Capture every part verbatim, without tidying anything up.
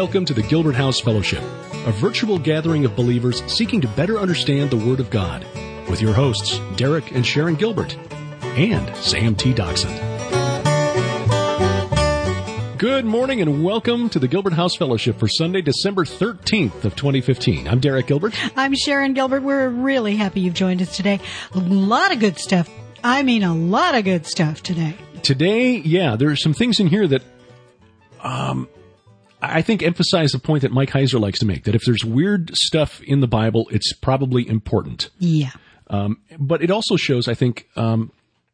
welcome to the Gilbert House Fellowship, a virtual gathering of believers seeking to better understand the Word of God, with your hosts, Derek and Sharon Gilbert, and Sam T. Doxson. Good morning and welcome to the Gilbert House Fellowship for Sunday, December thirteenth of twenty fifteen. I'm Derek Gilbert. I'm Sharon Gilbert. We're really happy you've joined us today. A lot of good stuff. I mean, a lot of good stuff today. Today, yeah, there are some things in here that um, I think emphasize the point that Mike Heiser likes to make, that if there's weird stuff in the Bible, it's probably important. Yeah. Um, but it also shows, I think, um,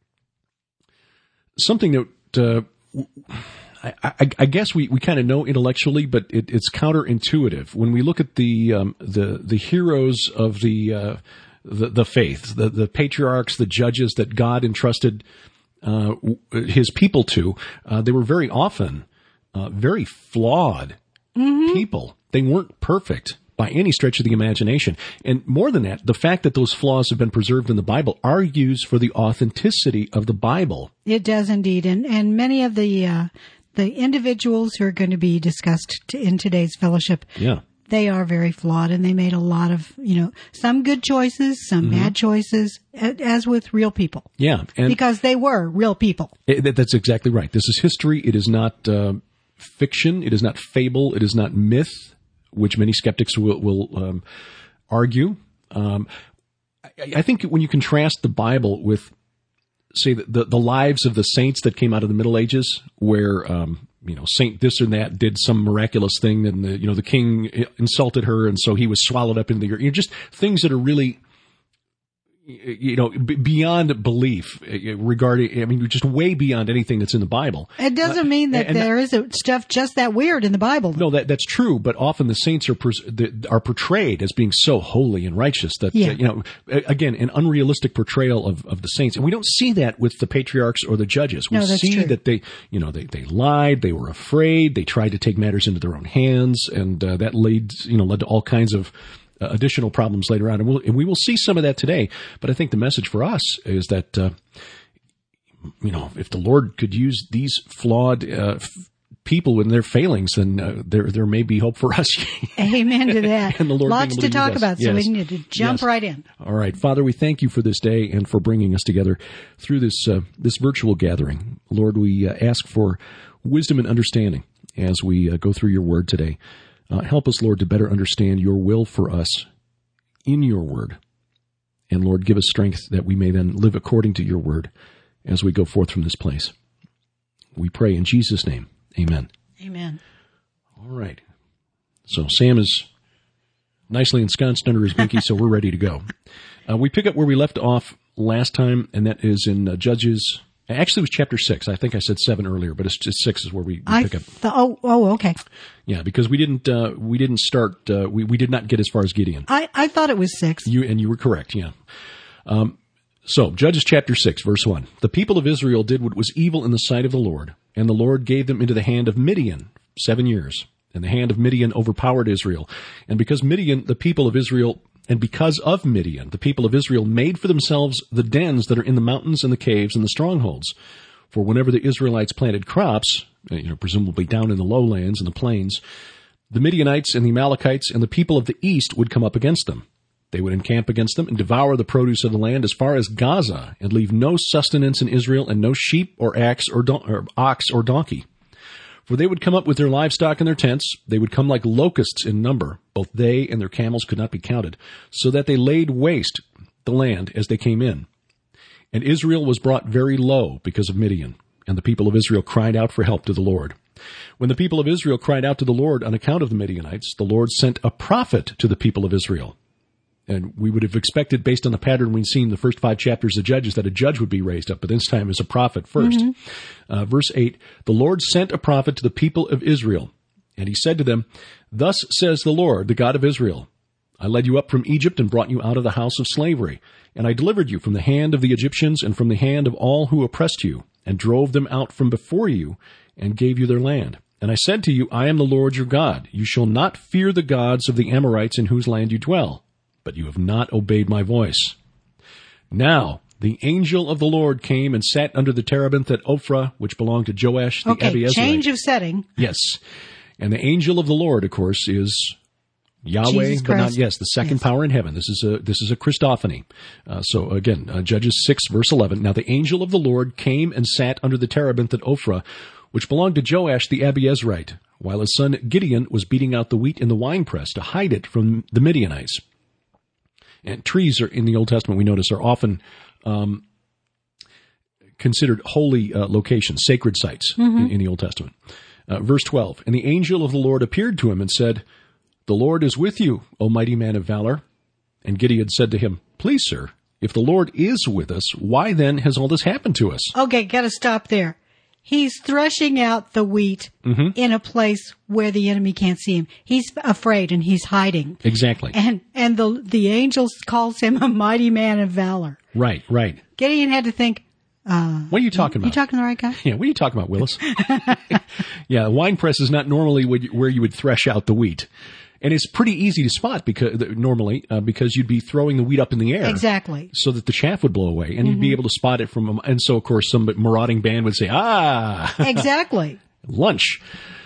something that uh, I, I, I guess we, we kind of know intellectually, but it, it's counterintuitive. When we look at the um, the the heroes of the uh, the, the faith, the, the patriarchs, the judges that God entrusted uh, His people to, uh, they were very often uh, very flawed mm-hmm. people. They weren't perfect by any stretch of the imagination. And more than that, the fact that those flaws have been preserved in the Bible argues for the authenticity of the Bible. It does indeed. And, and many of the, uh, the individuals who are going to be discussed t- in today's fellowship, yeah. they are very flawed, and they made a lot of, you know, some good choices, some mm-hmm. bad choices, as with real people. Yeah. And because they were real people. It, that's exactly right. This is history. It is not uh, fiction. It is not fable. It is not myth, which many skeptics will, will um, argue. Um, I, I think when you contrast the Bible with, say, the, the, the lives of the saints that came out of the Middle Ages, where um, you know Saint this or that did some miraculous thing, and the you know the king insulted her, and so he was swallowed up into the earth. You know, just things that are really, you know, beyond belief regarding, I mean, just way beyond anything that's in the Bible. It doesn't mean that uh, there is stuff just that weird in the Bible. No, that that's true, but often the saints are are portrayed as being so holy and righteous that, yeah. uh, you know, again, an unrealistic portrayal of, of the saints. And we don't see that with the patriarchs or the judges. We no, that's see true. that they, you know, they, they lied, they were afraid, they tried to take matters into their own hands, and uh, that led, you know, led to all kinds of Uh, additional problems later on. And, we'll, and we will see some of that today. But I think the message for us is that, uh, you know, if the Lord could use these flawed uh, f- people in their failings, then uh, there there may be hope for us. Amen to that. And the Lord Lots to, to talk about, yes. so we need to jump yes. right in. All right. Father, we thank you for this day and for bringing us together through this, uh, this virtual gathering. Lord, we uh, ask for wisdom and understanding as we uh, go through your word today. Uh, help us, Lord, to better understand your will for us in your word. And, Lord, give us strength that we may then live according to your word as we go forth from this place. We pray in Jesus' name. Amen. Amen. All right. So Sam is nicely ensconced under his binky, so we're ready to go. Uh, we pick up where we left off last time, and that is in uh, Judges. Actually, it was chapter six. I think I said seven earlier, but it's just six is where we, we I pick up. Th- oh, oh, okay. Yeah, because we didn't uh, we didn't start. Uh, we we did not get as far as Gideon. I, I thought it was six. You and you were correct. Yeah. Um, so Judges chapter six, verse one. The people of Israel did what was evil in the sight of the Lord, and the Lord gave them into the hand of Midian seven years. And the hand of Midian overpowered Israel, and because Midian, the people of Israel. And because of Midian, the people of Israel made for themselves the dens that are in the mountains and the caves and the strongholds. For whenever the Israelites planted crops, you know, presumably down in the lowlands and the plains, the Midianites and the Amalekites and the people of the east would come up against them. They would encamp against them and devour the produce of the land as far as Gaza, and leave no sustenance in Israel, and no sheep or axe or, don- or ox or donkey. For they would come up with their livestock in their tents. They would come like locusts in number. Both they and their camels could not be counted, so that they laid waste the land as they came in. And Israel was brought very low because of Midian, and the people of Israel cried out for help to the Lord. When the people of Israel cried out to the Lord on account of the Midianites, the Lord sent a prophet to the people of Israel. And we would have expected, based on the pattern we've seen in the first five chapters of Judges, that a judge would be raised up, but this time as a prophet first. Mm-hmm. Uh, verse eight, the Lord sent a prophet to the people of Israel, and he said to them, Thus says the Lord, the God of Israel, I led you up from Egypt and brought you out of the house of slavery, and I delivered you from the hand of the Egyptians and from the hand of all who oppressed you, and drove them out from before you, and gave you their land. And I said to you, I am the Lord your God. You shall not fear the gods of the Amorites in whose land you dwell. But you have not obeyed my voice. Now the angel of the Lord came and sat under the terebinth at Ophrah, which belonged to Joash the okay, Abiezrite. Change of setting. Yes. And the angel of the Lord, of course, is Yahweh, but not, yes, the second yes. power in heaven. This is a, this is a Christophany. Uh, so again, uh, Judges six, verse eleven. Now the angel of the Lord came and sat under the terebinth at Ophrah, which belonged to Joash the Abiezrite, while his son Gideon was beating out the wheat in the winepress to hide it from the Midianites. And trees are, in the Old Testament, we notice, are often um, considered holy uh, locations, sacred sites mm-hmm. in, in the Old Testament. Uh, verse twelve, and the angel of the Lord appeared to him and said, the Lord is with you, O mighty man of valor. And Gideon said to him, please, sir, if the Lord is with us, why then has all this happened to us? Okay, got to stop there. He's threshing out the wheat mm-hmm. in a place where the enemy can't see him. He's afraid and he's hiding. Exactly. And and the the angel calls him a mighty man of valor. Right, right. Gideon had to think, uh, what are you talking about? You talking to the right guy? Yeah, what are you talking about, Willis? Yeah, a wine press is not normally where you would thresh out the wheat. And it's pretty easy to spot because normally uh, because you'd be throwing the wheat up in the air. Exactly. So that the chaff would blow away and mm-hmm. you'd be able to spot it from, and so of course some marauding band would say, ah. Exactly. Lunch.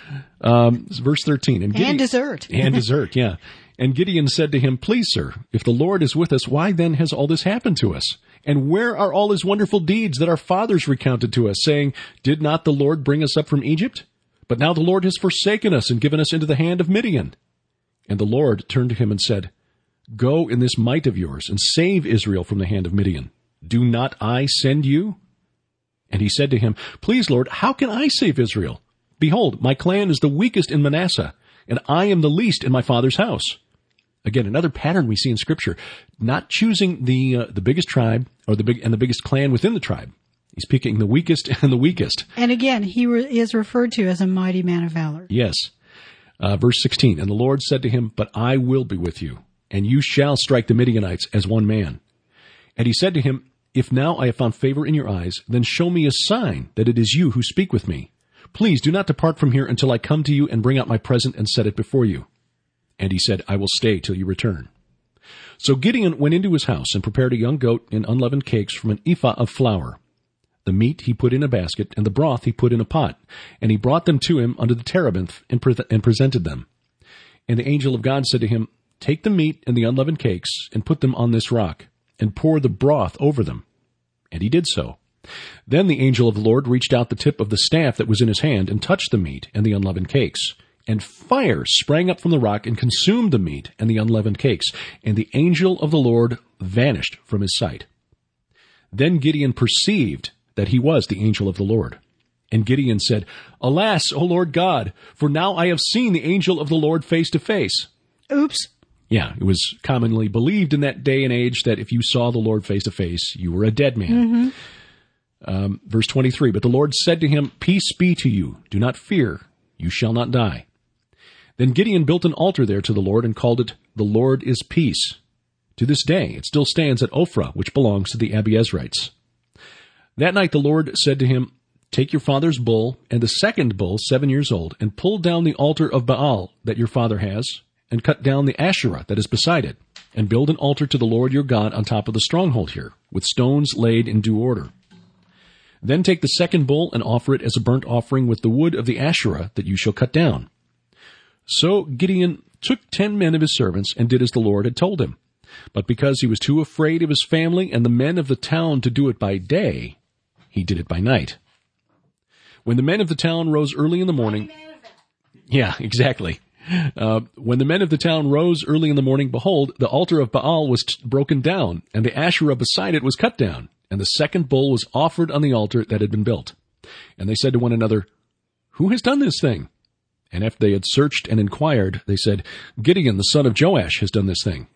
Um, verse thirteen. And, Gideon, and dessert. And dessert, yeah. And Gideon said to him, please, sir, if the Lord is with us, why then has all this happened to us? And where are all his wonderful deeds that our fathers recounted to us, saying, did not the Lord bring us up from Egypt? But now the Lord has forsaken us and given us into the hand of Midian. And the Lord turned to him and said, go in this might of yours and save Israel from the hand of Midian. Do not I send you? And he said to him, please, Lord, how can I save Israel? Behold, my clan is the weakest in Manasseh, and I am the least in my father's house. Again, another pattern we see in Scripture, not choosing the uh, the biggest tribe or the big and the biggest clan within the tribe. He's picking the weakest and the weakest. And again, he re- is referred to as a mighty man of valor. Yes. Uh, verse sixteen, and the Lord said to him, but I will be with you, and you shall strike the Midianites as one man. And he said to him, if now I have found favor in your eyes, then show me a sign that it is you who speak with me. Please do not depart from here until I come to you and bring out my present and set it before you. And he said, I will stay till you return. So Gideon went into his house and prepared a young goat and unleavened cakes from an ephah of flour. The meat he put in a basket, and the broth he put in a pot, and he brought them to him under the terebinth and, pre- and presented them. And the angel of God said to him, take the meat and the unleavened cakes, and put them on this rock, and pour the broth over them. And he did so. Then the angel of the Lord reached out the tip of the staff that was in his hand, and touched the meat and the unleavened cakes. And fire sprang up from the rock, and consumed the meat and the unleavened cakes, and the angel of the Lord vanished from his sight. Then Gideon perceived that he was the angel of the Lord. And Gideon said, alas, O Lord God, for now I have seen the angel of the Lord face to face. Oops. Yeah, it was commonly believed in that day and age that if you saw the Lord face to face, you were a dead man. Mm-hmm. Um, verse twenty-three, but the Lord said to him, peace be to you. Do not fear. You shall not die. Then Gideon built an altar there to the Lord and called it, the Lord is Peace. To this day, it still stands at Ophrah, which belongs to the Abiezrites. That night the Lord said to him, take your father's bull and the second bull, seven years old, and pull down the altar of Baal that your father has, and cut down the Asherah that is beside it, and build an altar to the Lord your God on top of the stronghold here, with stones laid in due order. Then take the second bull and offer it as a burnt offering with the wood of the Asherah that you shall cut down. So Gideon took ten men of his servants and did as the Lord had told him. But because he was too afraid of his family and the men of the town to do it by day, he did it by night. When the men of the town rose early in the morning, yeah, exactly. Uh, when the men of the town rose early in the morning, behold, the altar of Baal was t- broken down, and the Asherah beside it was cut down, and the second bull was offered on the altar that had been built. And they said to one another, who has done this thing? And after they had searched and inquired, they said, Gideon, the son of Joash, has done this thing.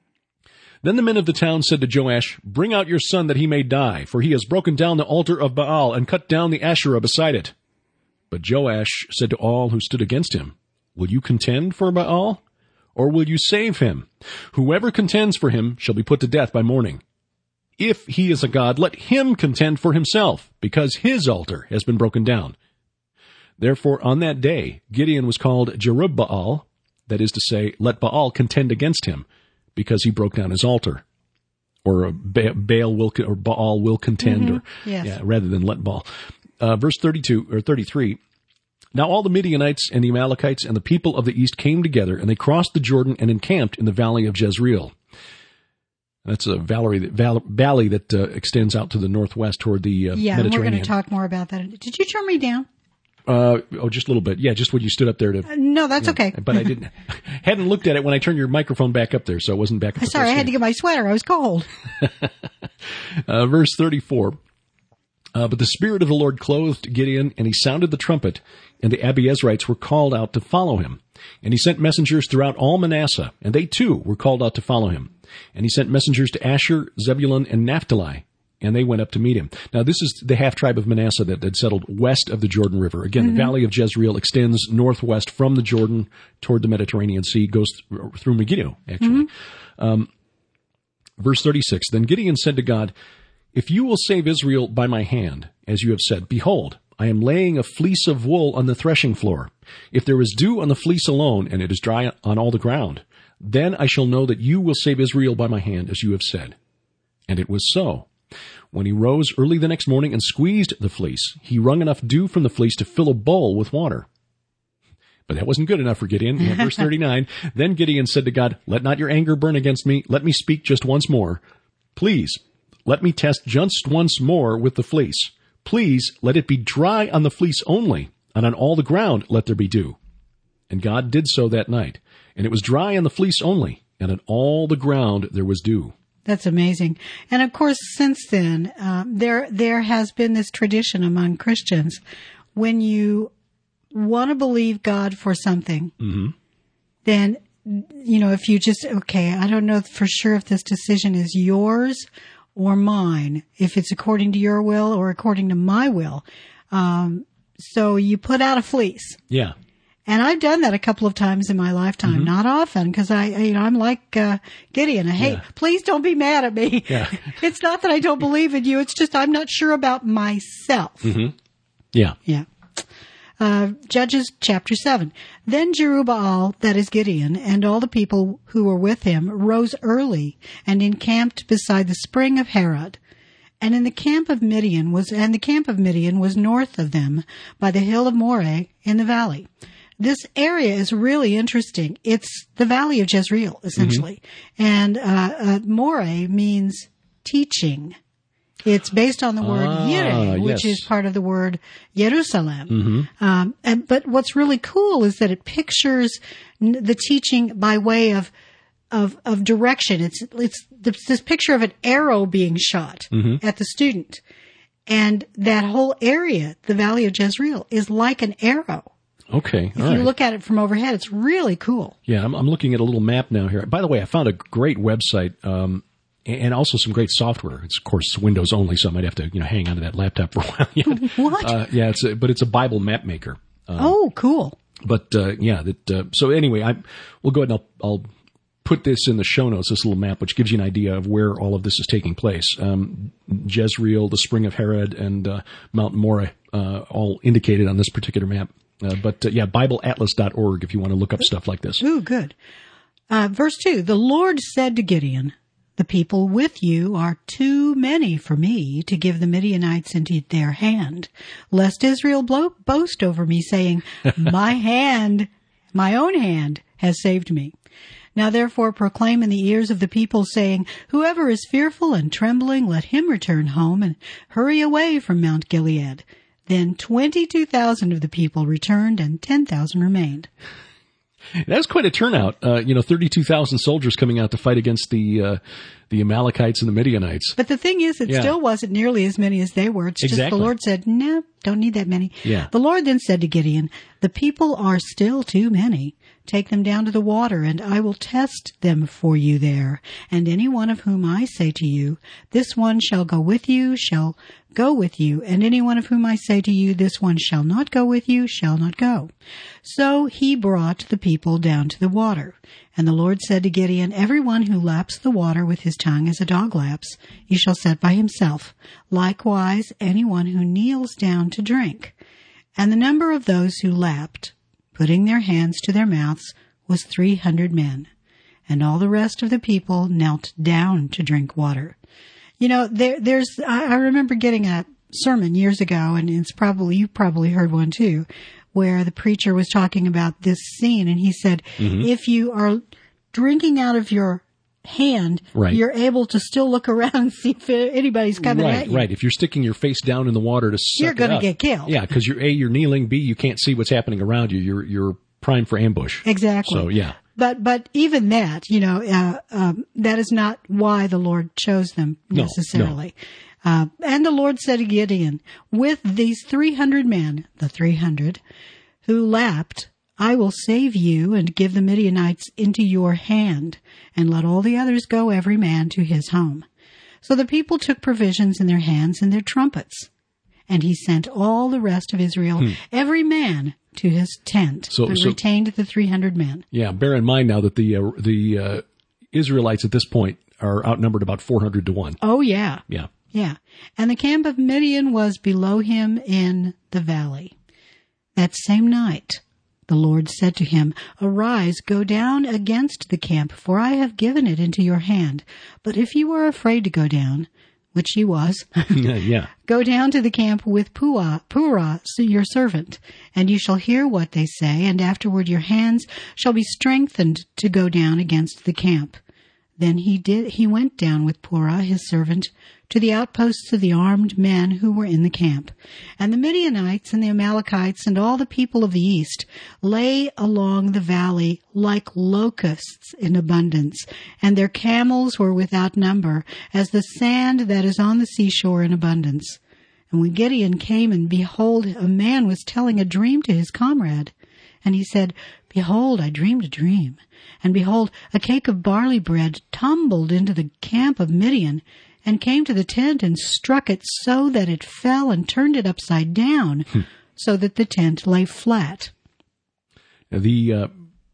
Then the men of the town said to Joash, bring out your son that he may die, for he has broken down the altar of Baal and cut down the Asherah beside it. But Joash said to all who stood against him, will you contend for Baal, or will you save him? Whoever contends for him shall be put to death by morning. If he is a god, let him contend for himself, because his altar has been broken down. Therefore, on that day, Gideon was called Jerubbaal, that is to say, let Baal contend against him, because he broke down his altar. Or Baal will, or Baal will contend, mm-hmm. or yes. yeah, rather than let Baal. Uh, verse thirty-two or thirty-three. Now all the Midianites and the Amalekites and the people of the east came together, and they crossed the Jordan and encamped in the valley of Jezreel. That's a valley that, val- valley that uh, extends out to the northwest toward the uh, yeah, Mediterranean. Yeah, we're going to talk more about that. Did you turn me down? Uh, oh, just a little bit. Yeah, just when you stood up there to... Uh, no, that's you know, okay. But I didn't... hadn't looked at it when I turned your microphone back up there, so it wasn't back at the Sorry, I had to get my sweater. I was cold. uh, verse thirty-four. Uh, but the Spirit of the Lord clothed Gideon, and he sounded the trumpet, and the Abiezrites were called out to follow him. And he sent messengers throughout all Manasseh, and they too were called out to follow him. And he sent messengers to Asher, Zebulun, and Naphtali, and they went up to meet him. Now, this is the half-tribe of Manasseh that had settled west of the Jordan River. Again, mm-hmm. the valley of Jezreel extends northwest from the Jordan toward the Mediterranean Sea, goes th- through Megiddo, actually. Mm-hmm. Um, verse thirty-six, Then Gideon said to God, If you will save Israel by my hand, as you have said, behold, I am laying a fleece of wool on the threshing floor. If there is dew on the fleece alone, and it is dry on all the ground, then I shall know that you will save Israel by my hand, as you have said. And it was so. When he rose early the next morning and squeezed the fleece, he wrung enough dew from the fleece to fill a bowl with water. But that wasn't good enough for Gideon. Verse thirty-nine, Then Gideon said to God, Let not your anger burn against me. Let me speak just once more. Please, let me test just once more with the fleece. Please, let it be dry on the fleece only, and on all the ground let there be dew. And God did so that night. And it was dry on the fleece only, and on all the ground there was dew. That's amazing. And of course, since then, um, there there has been this tradition among Christians. When you want to believe God for something, mm-hmm. then, you know, if you just, okay, I don't know for sure if this decision is yours or mine, if it's according to your will or according to my will. Um, so you put out a fleece. Yeah. And I've done that a couple of times in my lifetime, mm-hmm. not often, because I, you know, I'm like uh, Gideon. Hey, yeah. please don't be mad at me. Yeah. It's not that I don't believe in you. It's just I'm not sure about myself. Mm-hmm. Yeah. Yeah. Uh, Judges chapter seven. Then Jerubbaal, that is Gideon, and all the people who were with him rose early and encamped beside the spring of Harod. And in the camp of Midian was, and the camp of Midian was north of them by the hill of Moreh in the valley. This area is really interesting. It's the valley of Jezreel, essentially. Mm-hmm. And uh, uh, Moreh means teaching. It's based on the word ah, Yireh, which yes. is part of the word Jerusalem. Mm-hmm. Um, and, but what's really cool is that it pictures n- the teaching by way of of of direction. It's it's this picture of an arrow being shot mm-hmm. at the student. And that whole area, the valley of Jezreel, is like an arrow. Okay. If all you right. look at it from overhead, it's really cool. Yeah, I'm, I'm looking at a little map now here. By the way, I found a great website um, and also some great software. It's, of course, Windows only, so I might have to you know hang onto that laptop for a while yet. What? Uh, yeah, it's a, but it's a Bible map maker. Um, oh, cool. But uh, yeah, that. Uh, so anyway, I we'll go ahead and I'll, I'll put this in the show notes, this little map, which gives you an idea of where all of this is taking place. Um, Jezreel, the spring of Harod, and uh, Mount Moreh, uh, all indicated on this particular map. Uh, but, uh, yeah, Bible Atlas dot org if you want to look up stuff like this. Ooh, good. Uh, verse two, the Lord said to Gideon, the people with you are too many for me to give the Midianites into their hand, lest Israel blow, boast over me, saying, my hand, my own hand has saved me. Now therefore proclaim in the ears of the people, saying, whoever is fearful and trembling, let him return home and hurry away from Mount Gilead. Then twenty-two thousand of the people returned and ten thousand remained. That's quite a turnout. Uh, you know, thirty-two thousand soldiers coming out to fight against the uh, the Amalekites and the Midianites. But the thing is, it yeah. still wasn't nearly as many as they were. It's exactly. just the Lord said, no, don't need that many. Yeah. The Lord then said to Gideon, the people are still too many. Take them down to the water, and I will test them for you there. And any one of whom I say to you, this one shall go with you, shall go with you. And any one of whom I say to you, this one shall not go with you, shall not go. So he brought the people down to the water. And the Lord said to Gideon, every one who laps the water with his tongue as a dog laps, you shall set by himself. Likewise, any one who kneels down to drink. And the number of those who lapped, putting their hands to their mouths, was three hundred men. And all the rest of the people knelt down to drink water. You know, there, there's, I, I remember getting a sermon years ago, and it's probably, you probably heard one too, where the preacher was talking about this scene, and he said, mm-hmm. if you are drinking out of your hand, right. you're able to still look around and see if anybody's coming right, at you. Right, if you're sticking your face down in the water to suck you're going it to up, get killed. Yeah, because you're A, you're kneeling, B, you can't see what's happening around you. You're you're primed for ambush. Exactly. So, yeah. But but even that, you know, uh, um, that is not why the Lord chose them necessarily. No, no. Uh, and the Lord said to Gideon, with these three hundred men, the three hundred, who lapped, I will save you and give the Midianites into your hand, and let all the others go every man to his home. So the people took provisions in their hands and their trumpets. And he sent all the rest of Israel, hmm. every man to his tent, so, but so, retained the three hundred men. Yeah, bear in mind now that the uh, the uh, Israelites at this point are outnumbered about four hundred to one. Oh, yeah. Yeah. Yeah. And the camp of Midian was below him in the valley. That same night, the Lord said to him, Arise, go down against the camp, for I have given it into your hand. But if you are afraid to go down, which he was, yeah. go down to the camp with Pua, Purah, your servant, and you shall hear what they say, and afterward your hands shall be strengthened to go down against the camp. Then he did. He went down with Purah, his servant, to the outposts of the armed men who were in the camp. And the Midianites and the Amalekites and all the people of the east lay along the valley like locusts in abundance, and their camels were without number, as the sand that is on the seashore in abundance. And when Gideon came, and behold, a man was telling a dream to his comrade. And he said, Behold, I dreamed a dream. And behold, a cake of barley bread tumbled into the camp of Midian, and came to the tent and struck it so that it fell and turned it upside down, hmm. so that the tent lay flat. The uh,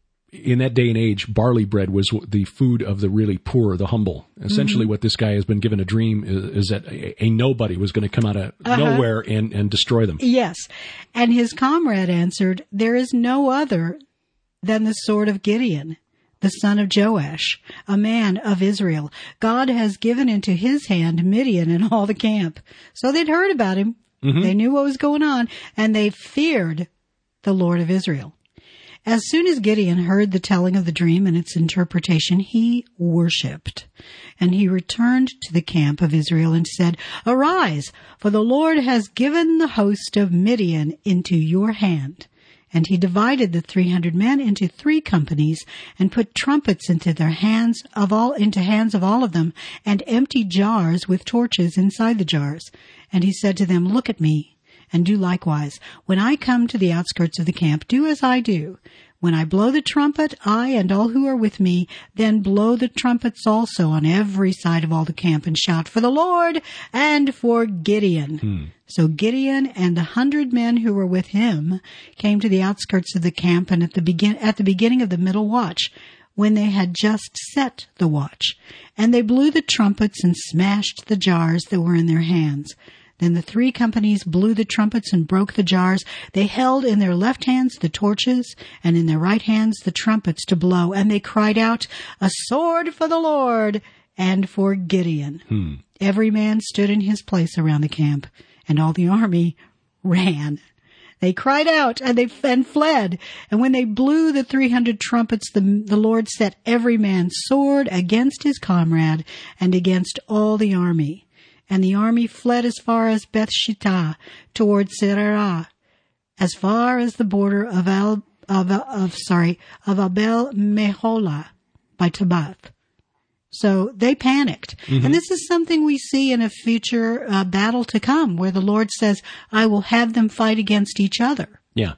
in that day and age, barley bread was the food of the really poor, the humble. Essentially, mm-hmm. what this guy has been given a dream is, is that a, a nobody was going to come out of uh-huh. nowhere and, and destroy them. Yes. And his comrade answered, There is no other than the sword of Gideon, the son of Joash, a man of Israel. God has given into his hand Midian and all the camp. So they'd heard about him. Mm-hmm. They knew what was going on, and they feared the Lord of Israel. As soon as Gideon heard the telling of the dream and its interpretation, he worshipped. And he returned to the camp of Israel and said, Arise, for the Lord has given the host of Midian into your hand. And he divided the three hundred men into three companies, and put trumpets into their hands of all into hands of all of them, and empty jars with torches inside the jars. And he said to them, Look at me, and do likewise. When I come to the outskirts of the camp, do as I do. When I blow the trumpet, I and all who are with me, then blow the trumpets also on every side of all the camp, and shout for the Lord and for Gideon. Hmm. So Gideon and the hundred men who were with him came to the outskirts of the camp, and at the begin at the beginning of the middle watch, when they had just set the watch, and they blew the trumpets and smashed the jars that were in their hands. Then the three companies blew the trumpets and broke the jars. They held in their left hands the torches, and in their right hands the trumpets to blow. And they cried out, A sword for the Lord and for Gideon. Hmm. Every man stood in his place around the camp, and all the army ran. They cried out, and they and fled. And when they blew the three hundred trumpets, the, the Lord set every man's sword against his comrade and against all the army. And the army fled as far as Beth-shittah, toward Sererah, as far as the border of Al, of, of sorry, of Abel-Meholah by Tabbath. So they panicked. Mm-hmm. And this is something we see in a future uh, battle to come, where the Lord says, I will have them fight against each other. Yeah.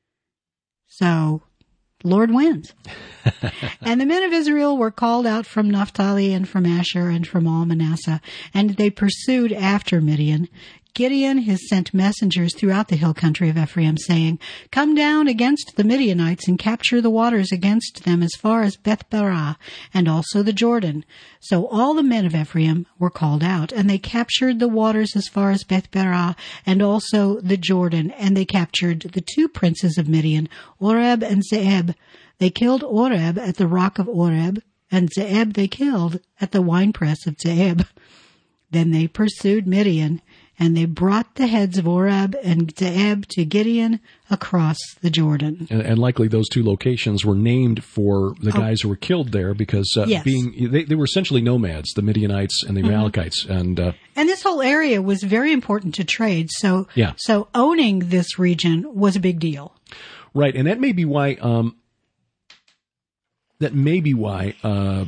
So Lord wins. And the men of Israel were called out from Naphtali and from Asher and from all Manasseh, and they pursued after Midian. Gideon has sent messengers throughout the hill country of Ephraim, saying, Come down against the Midianites and capture the waters against them as far as Beth-barah, and also the Jordan. So all the men of Ephraim were called out, and they captured the waters as far as Beth-barah, and also the Jordan, and they captured the two princes of Midian, Oreb and Zeeb. They killed Oreb at the rock of Oreb, and Zeeb they killed at the winepress of Zeeb. Then they pursued Midian, and they brought the heads of Oreb and Zeeb to Gideon across the Jordan. And, and likely those two locations were named for the oh. guys who were killed there because uh, yes. being they, they were essentially nomads, the Midianites and the mm-hmm. Amalekites. And uh, and this whole area was very important to trade. So, yeah. so owning this region was a big deal. Right, and that may be why. Um, that may be why. Uh,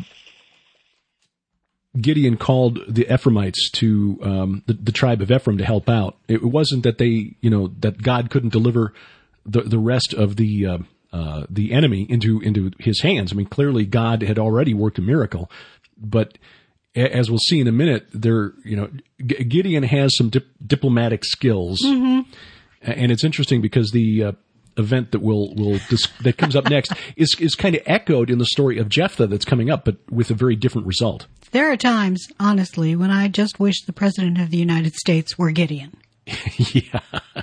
Gideon called the Ephraimites to um, the, the tribe of Ephraim to help out. It wasn't that they, you know, that God couldn't deliver the the rest of the uh, uh, the enemy into into his hands. I mean, clearly God had already worked a miracle, but as we'll see in a minute, there, you know, G- Gideon has some dip- diplomatic skills, mm-hmm. and it's interesting because the uh, event that will will dis- that comes up next is is kind of echoed in the story of Jephthah that's coming up, but with a very different result. There are times, honestly, when I just wish the President of the United States were Gideon. Yeah,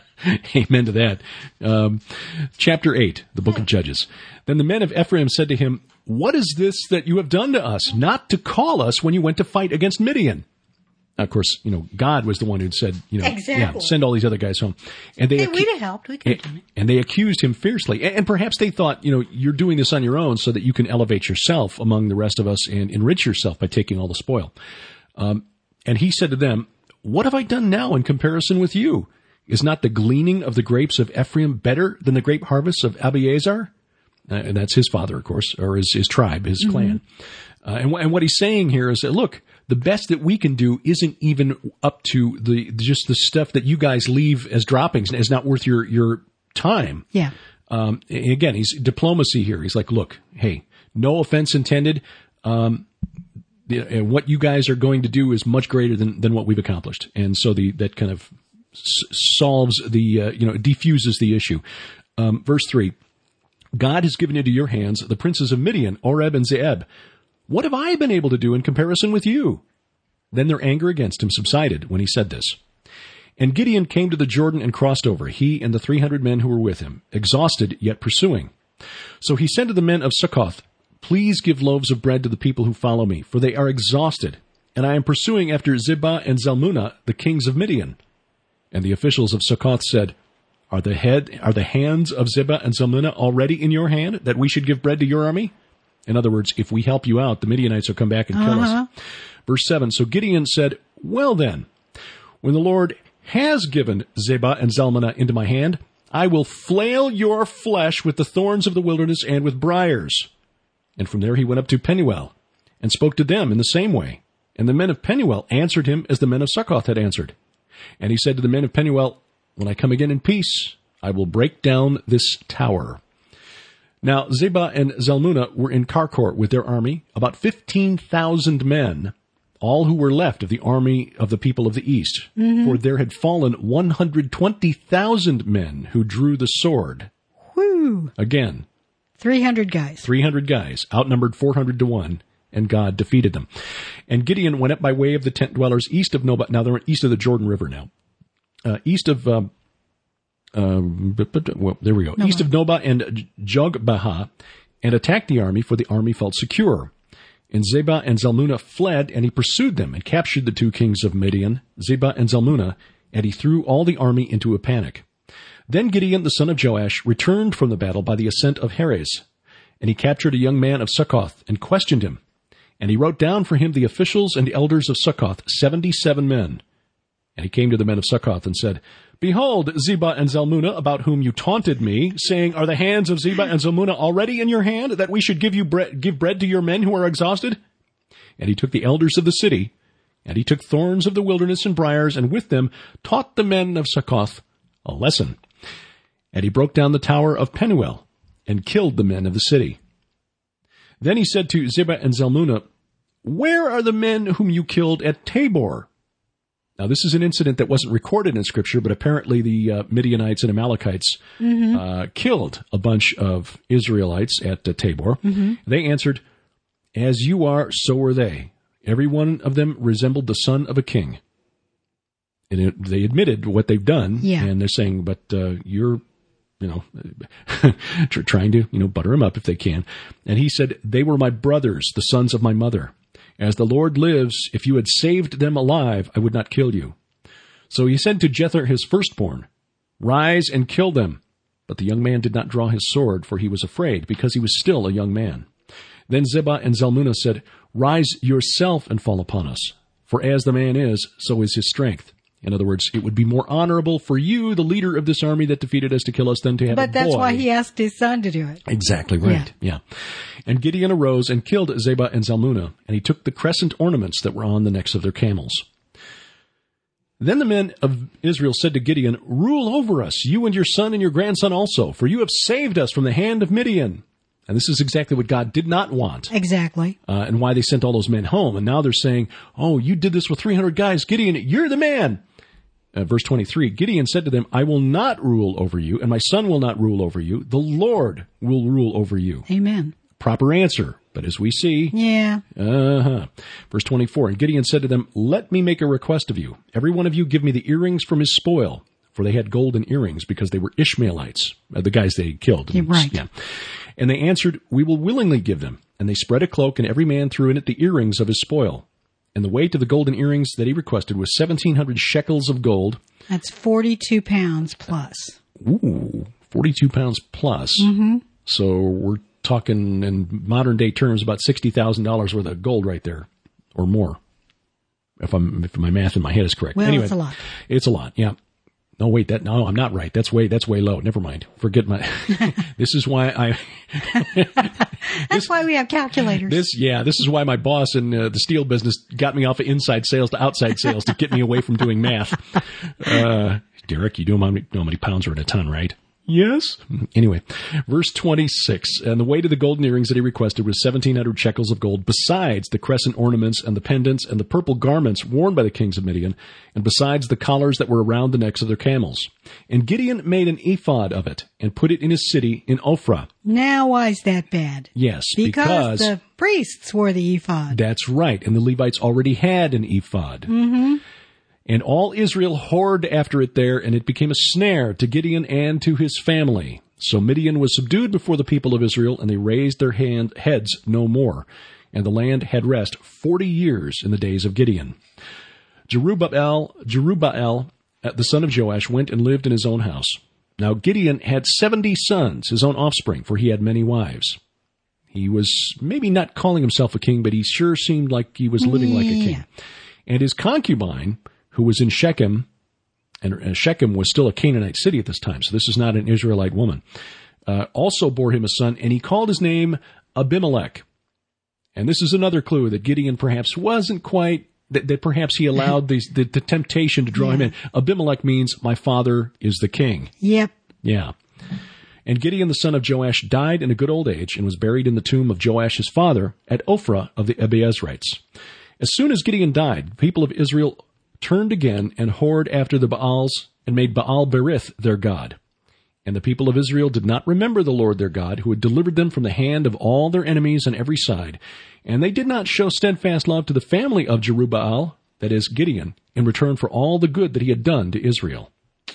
amen to that. Um, chapter eight, the book of Judges. Then the men of Ephraim said to him, "What is this that you have done to us, not to call us when you went to fight against Midian?" Now, of course, you know, God was the one who'd said, you know, exactly. yeah, send all these other guys home. And they hey, acu- we'd have helped. We could have done it. And they accused him fiercely. And, and perhaps they thought, you know, you're doing this on your own so that you can elevate yourself among the rest of us and enrich yourself by taking all the spoil. Um, and he said to them, "What have I done now in comparison with you? Is not the gleaning of the grapes of Ephraim better than the grape harvests of Abiezer?" Uh, and that's his father, of course, or his, his tribe, his mm-hmm. clan. Uh, and, w- and what he's saying here is that, look, the best that we can do isn't even up to the just the stuff that you guys leave as droppings. It's not worth your, your time. Yeah. Um, and again, he's diplomacy here. He's like, look, hey, no offense intended. Um, the, what you guys are going to do is much greater than, than what we've accomplished. And so the that kind of s- solves the, uh, you know, diffuses the issue. Um, verse three, God has given into your hands the princes of Midian, Oreb and Zeeb. What have I been able to do in comparison with you? Then their anger against him subsided when he said this. And Gideon came to the Jordan and crossed over, he and the three hundred men who were with him, exhausted yet pursuing. So he said to the men of Succoth, "Please give loaves of bread to the people who follow me, for they are exhausted, and I am pursuing after Zebah and Zalmunna, the kings of Midian." And the officials of Succoth said, Are the head, are the hands of Zebah and Zalmunna already in your hand, that we should give bread to your army? In other words, if we help you out, the Midianites will come back and kill uh-huh. us. Verse seven, so Gideon said, "Well then, when the Lord has given Zebah and Zalmunna into my hand, I will flail your flesh with the thorns of the wilderness and with briars." And from there he went up to Penuel and spoke to them in the same way. And the men of Penuel answered him as the men of Succoth had answered. And he said to the men of Penuel, "When I come again in peace, I will break down this tower." Now, Zebah and Zalmunna were in Karkor with their army, about fifteen thousand men, all who were left of the army of the people of the east. Mm-hmm. For there had fallen one hundred twenty thousand men who drew the sword. Whoo! Again. three hundred guys. three hundred guys, outnumbered four hundred to one, and God defeated them. And Gideon went up by way of the tent dwellers east of Noba. Now, they're east of the Jordan River now. Uh, east of... Um, Um, but, but, well, there we go. Noba. East of Noba and Jogbaha, and attacked the army, for the army felt secure. And Zebah and Zalmunna fled, and he pursued them and captured the two kings of Midian, Zebah and Zalmunna, and he threw all the army into a panic. Then Gideon, the son of Joash, returned from the battle by the ascent of Heres, and he captured a young man of Succoth and questioned him. And he wrote down for him the officials and the elders of Succoth, seventy-seven men. And he came to the men of Succoth and said, "Behold, Zebah and Zalmunna, about whom you taunted me, saying, Are the hands of Zebah and Zalmunna already in your hand, that we should give you bread, give bread to your men who are exhausted?" And he took the elders of the city, and he took thorns of the wilderness and briars, and with them taught the men of Succoth a lesson. And he broke down the tower of Penuel, and killed the men of the city. Then he said to Zebah and Zalmunna, "Where are the men whom you killed at Tabor?" Now, this is an incident that wasn't recorded in Scripture, but apparently the uh, Midianites and Amalekites mm-hmm. uh, killed a bunch of Israelites at uh, Tabor. Mm-hmm. They answered, "As you are, so are they. Every one of them resembled the son of a king." And it, they admitted what they've done, yeah. and they're saying, but uh, you're, you know, trying to, you know, butter him up if they can. And he said, "They were my brothers, the sons of my mother. As the Lord lives, if you had saved them alive, I would not kill you." So he said to Jether his firstborn, "Rise and kill them." But the young man did not draw his sword, for he was afraid, because he was still a young man. Then Zebah and Zalmunna said, "Rise yourself and fall upon us, for as the man is, so is his strength." In other words, it would be more honorable for you, the leader of this army that defeated us, to kill us than to have but a boy. But that's why he asked his son to do it. Exactly right, yeah. yeah. And Gideon arose and killed Zebah and Zalmunna, and he took the crescent ornaments that were on the necks of their camels. Then the men of Israel said to Gideon, "Rule over us, you and your son and your grandson also, for you have saved us from the hand of Midian." And this is exactly what God did not want. Exactly. Uh, and why they sent all those men home. And now they're saying, "Oh, you did this with three hundred guys. Gideon, you're the man." Uh, verse twenty-three, Gideon said to them, "I will not rule over you, and my son will not rule over you. The Lord will rule over you." Amen. Proper answer. But as we see... Yeah. Uh-huh. Verse twenty-four, and Gideon said to them, "Let me make a request of you. Every one of you give me the earrings from his spoil." For they had golden earrings because they were Ishmaelites, uh, the guys they killed. Yeah, right. Yeah. And they answered, "We will willingly give them." And they spread a cloak, and every man threw in it the earrings of his spoil. And the weight of the golden earrings that he requested was seventeen hundred shekels of gold. That's forty-two pounds plus. Ooh, forty-two pounds plus. Mm-hmm. So we're talking in modern day terms about sixty thousand dollars worth of gold right there, or more. If I'm, if my math in my head is correct. Well, anyway, it's a lot. It's a lot, yeah. No, wait, that, no, I'm not right. That's way, that's way low. Never mind. Forget my, this is why I, That's this, why we have calculators. This, yeah, this is why my boss in uh, the steel business got me off of inside sales to outside sales to get me away from doing math. Uh, Derek, you do know how many, know how many pounds are in a ton, right? Yes. Anyway, verse twenty-six, and the weight of the golden earrings that he requested was seventeen hundred shekels of gold, besides the crescent ornaments and the pendants and the purple garments worn by the kings of Midian, and besides the collars that were around the necks of their camels. And Gideon made an ephod of it and put it in his city in Ophrah. Now, why is that bad? Yes, because, because the priests wore the ephod. That's right, and the Levites already had an ephod. Mm-hmm. And all Israel whored after it there, and it became a snare to Gideon and to his family. So Midian was subdued before the people of Israel, and they raised their hand, heads no more. And the land had rest forty years in the days of Gideon. Jerubbaal, Jerubbaal, the son of Joash, went and lived in his own house. Now Gideon had seventy sons, his own offspring, for he had many wives. He was maybe not calling himself a king, but he sure seemed like he was living like a king. And his concubine, who was in Shechem, and Shechem was still a Canaanite city at this time, so this is not an Israelite woman, uh, also bore him a son, and he called his name Abimelech. And this is another clue that Gideon perhaps wasn't quite, that, that perhaps he allowed the, the, the temptation to draw yeah. him in. Abimelech means, my father is the king. Yep. Yeah. And Gideon the son of Joash died in a good old age and was buried in the tomb of Joash his father at Ophrah of the Abiezrites. As soon as Gideon died, the people of Israel turned again and whored after the Baals and made Baal Berith their god. And the people of Israel did not remember the Lord their God, who had delivered them from the hand of all their enemies on every side. And they did not show steadfast love to the family of Jerubbaal, that is, Gideon, in return for all the good that he had done to Israel.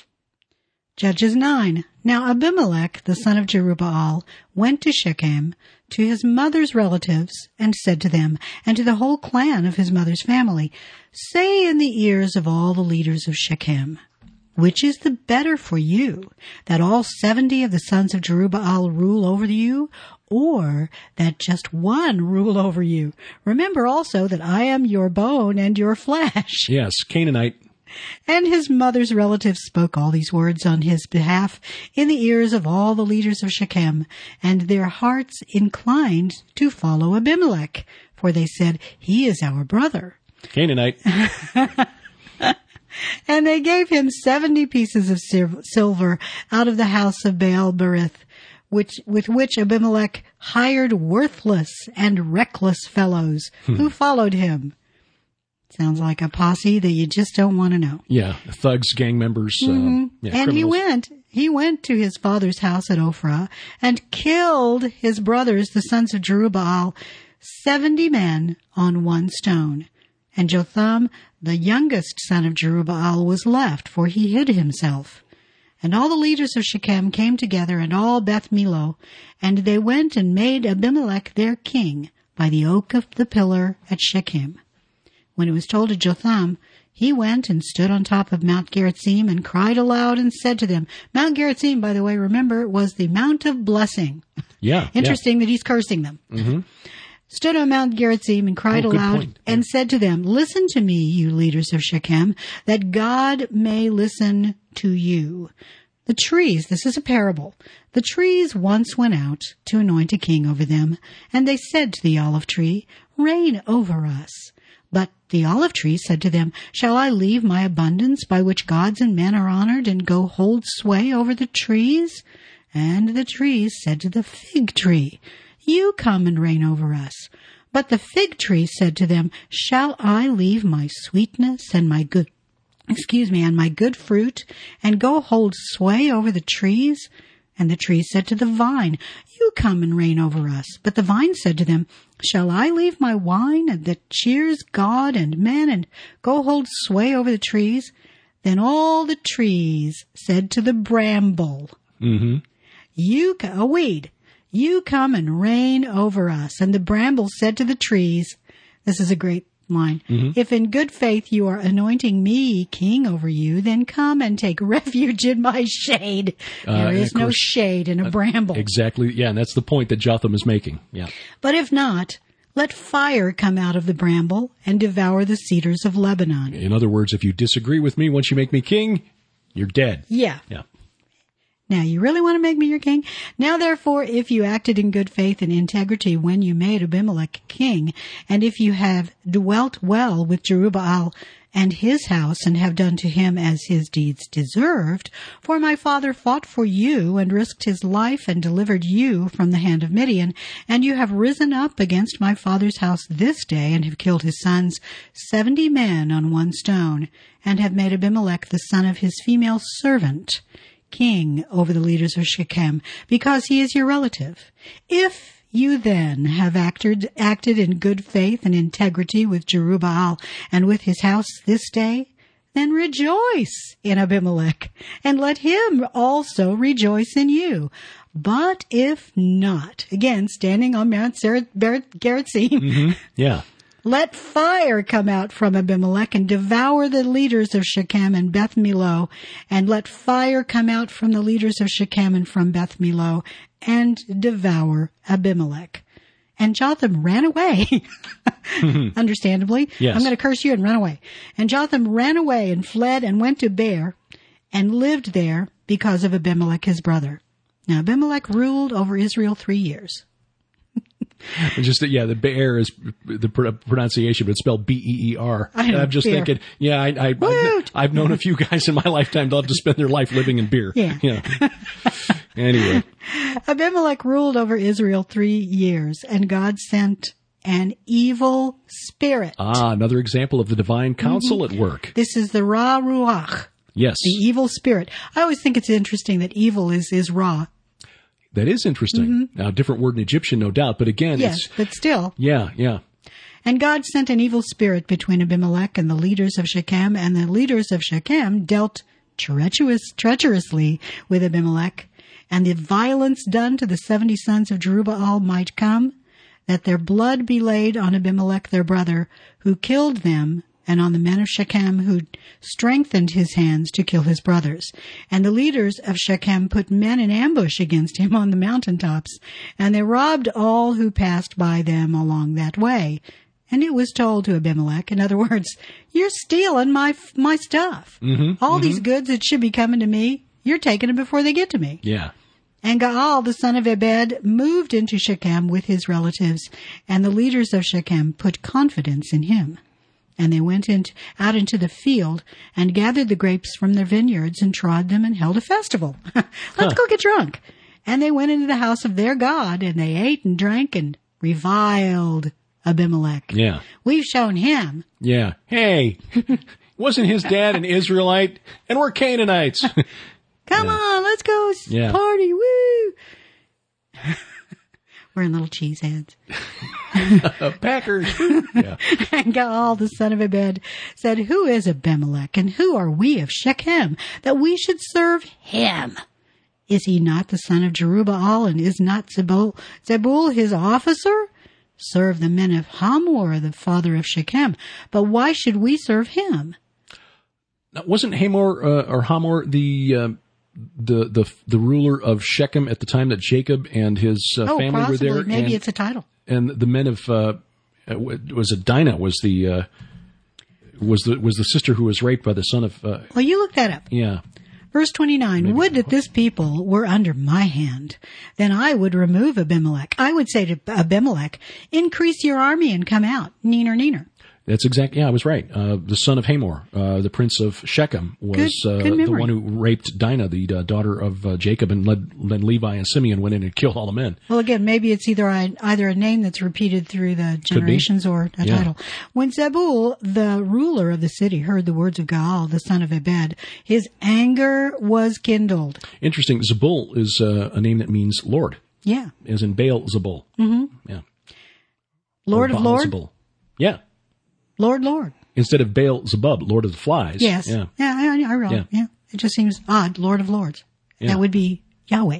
Judges nine. Now Abimelech, the son of Jerubbaal, went to Shechem, to his mother's relatives, and said to them, and to the whole clan of his mother's family, "Say in the ears of all the leaders of Shechem, which is the better for you, that all seventy of the sons of Jerubbaal rule over you, or that just one rule over you? Remember also that I am your bone and your flesh." Yes, Canaanite. And his mother's relatives spoke all these words on his behalf in the ears of all the leaders of Shechem, and their hearts inclined to follow Abimelech, for they said, "He is our brother." Canaanite. And they gave him seventy pieces of silver out of the house of Baal Berith, which, with which Abimelech hired worthless and reckless fellows who followed him. Sounds like a posse that you just don't want to know. Yeah, thugs, gang members. Mm-hmm. Um, yeah, and criminals. he went, he went to his father's house at Ophrah and killed his brothers, the sons of Jerubbaal, seventy men on one stone. And Jotham, the youngest son of Jerubbaal, was left, for he hid himself. And all the leaders of Shechem came together, and all Beth Millo, and they went and made Abimelech their king by the oak of the pillar at Shechem. When it was told to Jotham, he went and stood on top of Mount Gerizim and cried aloud and said to them, Mount Gerizim, by the way, remember, was the Mount of Blessing. Yeah. Interesting yeah. that he's cursing them. Mm-hmm. Stood on Mount Gerizim and cried oh, aloud yeah. and said to them, listen to me, you leaders of Shechem, that God may listen to you. The trees, this is a parable. The trees once went out to anoint a king over them, and they said to the olive tree, reign over us. But the olive tree said to them, shall I leave my abundance by which gods and men are honored and go hold sway over the trees? And the trees said to the fig tree, you come and reign over us. But the fig tree said to them, shall I leave my sweetness and my good, excuse me, and my good fruit and go hold sway over the trees? And the tree said to the vine, you come and reign over us. But the vine said to them, shall I leave my wine that cheers God and men and go hold sway over the trees? Then all the trees said to the bramble, mm-hmm. you, a weed, you come and reign over us. And the bramble said to the trees, this is a great line, mm-hmm. if in good faith you are anointing me king over you, then come and take refuge in my shade. Uh, there is no shade in a uh, bramble. Exactly. Yeah, and that's the point that Jotham is making. Yeah. But if not, let fire come out of the bramble and devour the cedars of Lebanon. In other words, if you disagree with me once you make me king, you're dead. Yeah. Yeah. Now, you really want to make me your king? Now, therefore, if you acted in good faith and integrity when you made Abimelech king, and if you have dwelt well with Jerubbaal and his house, and have done to him as his deeds deserved, for my father fought for you and risked his life and delivered you from the hand of Midian, and you have risen up against my father's house this day and have killed his sons, seventy men on one stone, and have made Abimelech the son of his female servant king over the leaders of Shechem, because he is your relative. If you then have acted, acted in good faith and integrity with Jerubbaal and with his house this day, then rejoice in Abimelech, and let him also rejoice in you. But if not, again, standing on Mount Gerizim, mm-hmm. yeah. let fire come out from Abimelech and devour the leaders of Shechem and Beth Millo, and let fire come out from the leaders of Shechem and from Beth Millo and devour Abimelech. And Jotham ran away, understandably. Yes. I'm going to curse you and run away. And Jotham ran away and fled and went to Beer and lived there because of Abimelech his brother. Now Abimelech ruled over Israel three years. Just yeah, the Beer is the pronunciation, but it's spelled B E E R. I know, I'm just beer. thinking, yeah, I, I, I've, I've known a few guys in my lifetime that love to spend their life living in beer. Yeah. yeah. Anyway, Abimelech ruled over Israel three years, and God sent an evil spirit. Ah, another example of the divine counsel mm-hmm. at work. This is the Ra Ruach. Yes, the evil spirit. I always think it's interesting that evil is is Ra. That is interesting. Mm-hmm. Now, a different word in Egyptian, no doubt, but again, yes, it's... but still. Yeah, yeah. And God sent an evil spirit between Abimelech and the leaders of Shechem, and the leaders of Shechem dealt treacherous, treacherously with Abimelech, and the violence done to the seventy sons of Jerubbaal might come, that their blood be laid on Abimelech their brother, who killed them, and on the men of Shechem who strengthened his hands to kill his brothers. And the leaders of Shechem put men in ambush against him on the mountaintops, and they robbed all who passed by them along that way. And it was told to Abimelech, in other words, you're stealing my my stuff. Mm-hmm, all mm-hmm. these goods that should be coming to me, you're taking them before they get to me. Yeah. And Gaal, the son of Ebed, moved into Shechem with his relatives, and the leaders of Shechem put confidence in him. And they went in, out into the field and gathered the grapes from their vineyards and trod them and held a festival. Let's huh. go get drunk. And they went into the house of their God, and they ate and drank and reviled Abimelech. Yeah. We've shown him. Yeah. Hey, wasn't his dad an Israelite? And we're Canaanites. Come yeah. on, let's go yeah. party. Woo! We're in little cheeseheads. Packers. Yeah. And Gaal, the son of Ebed, said, who is Abimelech, and who are we of Shechem, that we should serve him? Is he not the son of Jerubbaal, and is not Zebul, Zebul his officer? serve the men of Hamor, the father of Shechem. But why should we serve him? Now, wasn't Hamor uh, or Hamor the uh, the the the ruler of Shechem at the time that Jacob and his uh, oh, family possibly. were there? Maybe and, it's a title. And the men of uh, was it Dinah was the uh, was the was the sister who was raped by the son of. Uh, well, you look that up. Yeah. Verse twenty-nine, Maybe. Would that this people were under my hand, then I would remove Abimelech. I would say to Abimelech, increase your army and come out, neener, neener. That's exactly, yeah, I was right. Uh, the son of Hamor, uh, the prince of Shechem, was good, good uh, the one who raped Dinah, the uh, daughter of uh, Jacob, and led, then Levi and Simeon went in and killed all the men. Well, again, maybe it's either a, either a name that's repeated through the generations or a yeah. title. When Zebul, the ruler of the city, heard the words of Gaal, the son of Ebed, his anger was kindled. Interesting. Zebul is uh, a name that means Lord. Yeah. As in Baal Zebul. Mm-hmm. Yeah. Lord of Lord? Zebul. Yeah. Lord, Lord. Instead of Baal Zebub, Lord of the Flies. Yes. Yeah. Yeah, I, I realize. Yeah. yeah. It just seems odd. Lord of Lords. Yeah. That would be Yahweh.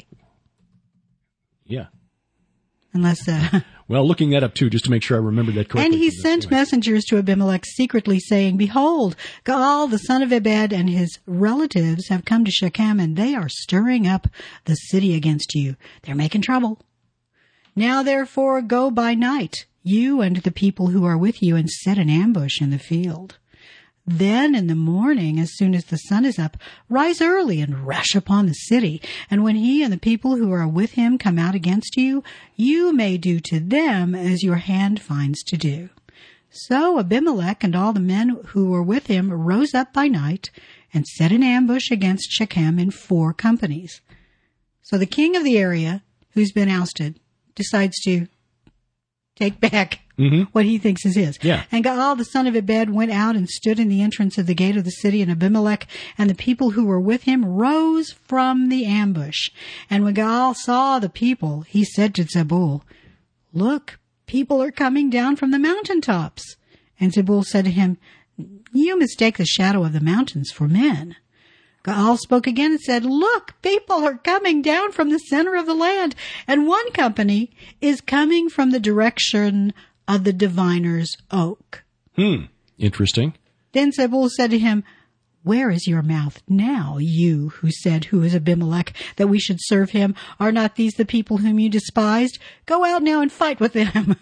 Yeah. Unless, uh, well, looking that up too, just to make sure I remember that correctly. And he sent anyway. messengers to Abimelech secretly saying, Behold, Gaal, the son of Ebed, and his relatives have come to Shechem, and they are stirring up the city against you. They're making trouble. Now, therefore, go by night, you and the people who are with you, and set an ambush in the field. Then in the morning, as soon as the sun is up, rise early and rush upon the city. And when he and the people who are with him come out against you, you may do to them as your hand finds to do. So Abimelech and all the men who were with him rose up by night and set an ambush against Shechem in four companies. So the king of the area, who's been ousted, decides to take back mm-hmm. what he thinks is his. Yeah. And Gaal, the son of Ebed, went out and stood in the entrance of the gate of the city, and Abimelech and the people who were with him rose from the ambush. And when Gaal saw the people, he said to Zebul, Look, people are coming down from the mountaintops. And Zebul said to him, You mistake the shadow of the mountains for men. Gaal spoke again and said, Look, people are coming down from the center of the land, and one company is coming from the direction of the diviner's oak. Hmm. Interesting. Then Zebul said to him, Where is your mouth now, you who said, Who is Abimelech, that we should serve him? Are not these the people whom you despised? Go out now and fight with them.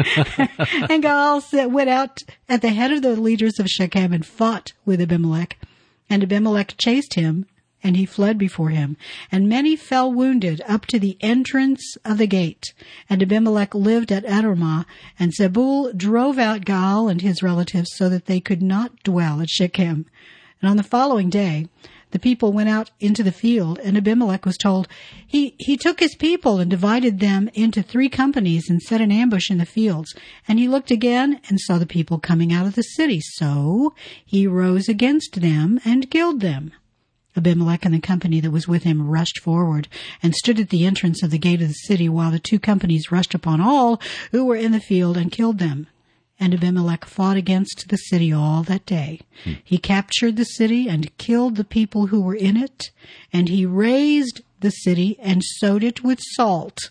And Gaal went out at the head of the leaders of Shechem and fought with Abimelech. And Abimelech chased him, and he fled before him. And many fell wounded up to the entrance of the gate. And Abimelech lived at Adormah, and Zebul drove out Gaal and his relatives so that they could not dwell at Shechem. And on the following day, the people went out into the field, and Abimelech was told, he, he took his people and divided them into three companies and set an ambush in the fields. And he looked again and saw the people coming out of the city. So he rose against them and killed them. Abimelech and the company that was with him rushed forward and stood at the entrance of the gate of the city, while the two companies rushed upon all who were in the field and killed them. And Abimelech fought against the city all that day. Hmm. He captured the city and killed the people who were in it, and he razed the city and sowed it with salt.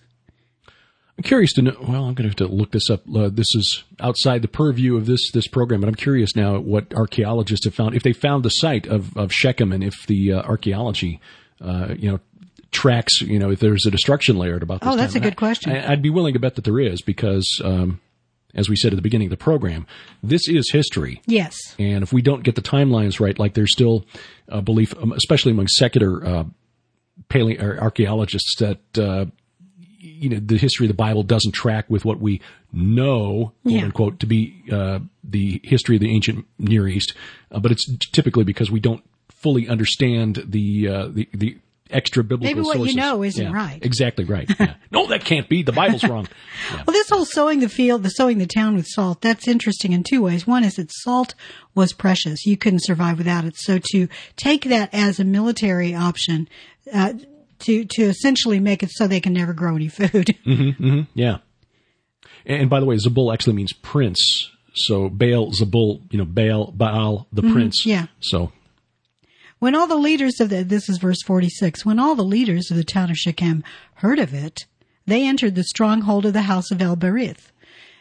I'm curious to know, well, I'm going to have to look this up. Uh, this is outside the purview of this this program, but I'm curious now what archaeologists have found, if they found the site of, of Shechem, and if the uh, archaeology, uh, you know, tracks, you know, if there's a destruction layer at about this Oh, that's time. a good question. I, I'd be willing to bet that there is, because... Um, as we said at the beginning of the program, this is history. Yes. And if we don't get the timelines right, like there's still a belief, especially among secular uh, paleo- or archaeologists, that uh, you know the history of the Bible doesn't track with what we know, quote yeah. unquote, to be uh, the history of the ancient Near East. Uh, but it's typically because we don't fully understand the uh, the, the extra biblical Maybe what sources. you know isn't yeah, right. Exactly right. Yeah. No, that can't be. The Bible's wrong. Yeah. Well, this whole sowing the field, the sowing the town with salt, that's interesting in two ways. One is that salt was precious. You couldn't survive without it. So to take that as a military option, uh, to, to essentially make it so they can never grow any food. Mm-hmm, mm-hmm, yeah. And, and by the way, Zebul actually means prince. So Baal, Zebul, you know, Baal, Baal, the mm-hmm, prince. Yeah. So... When all the leaders of the, this is verse forty-six, when all the leaders of the town of Shechem heard of it, they entered the stronghold of the house of El-Berith.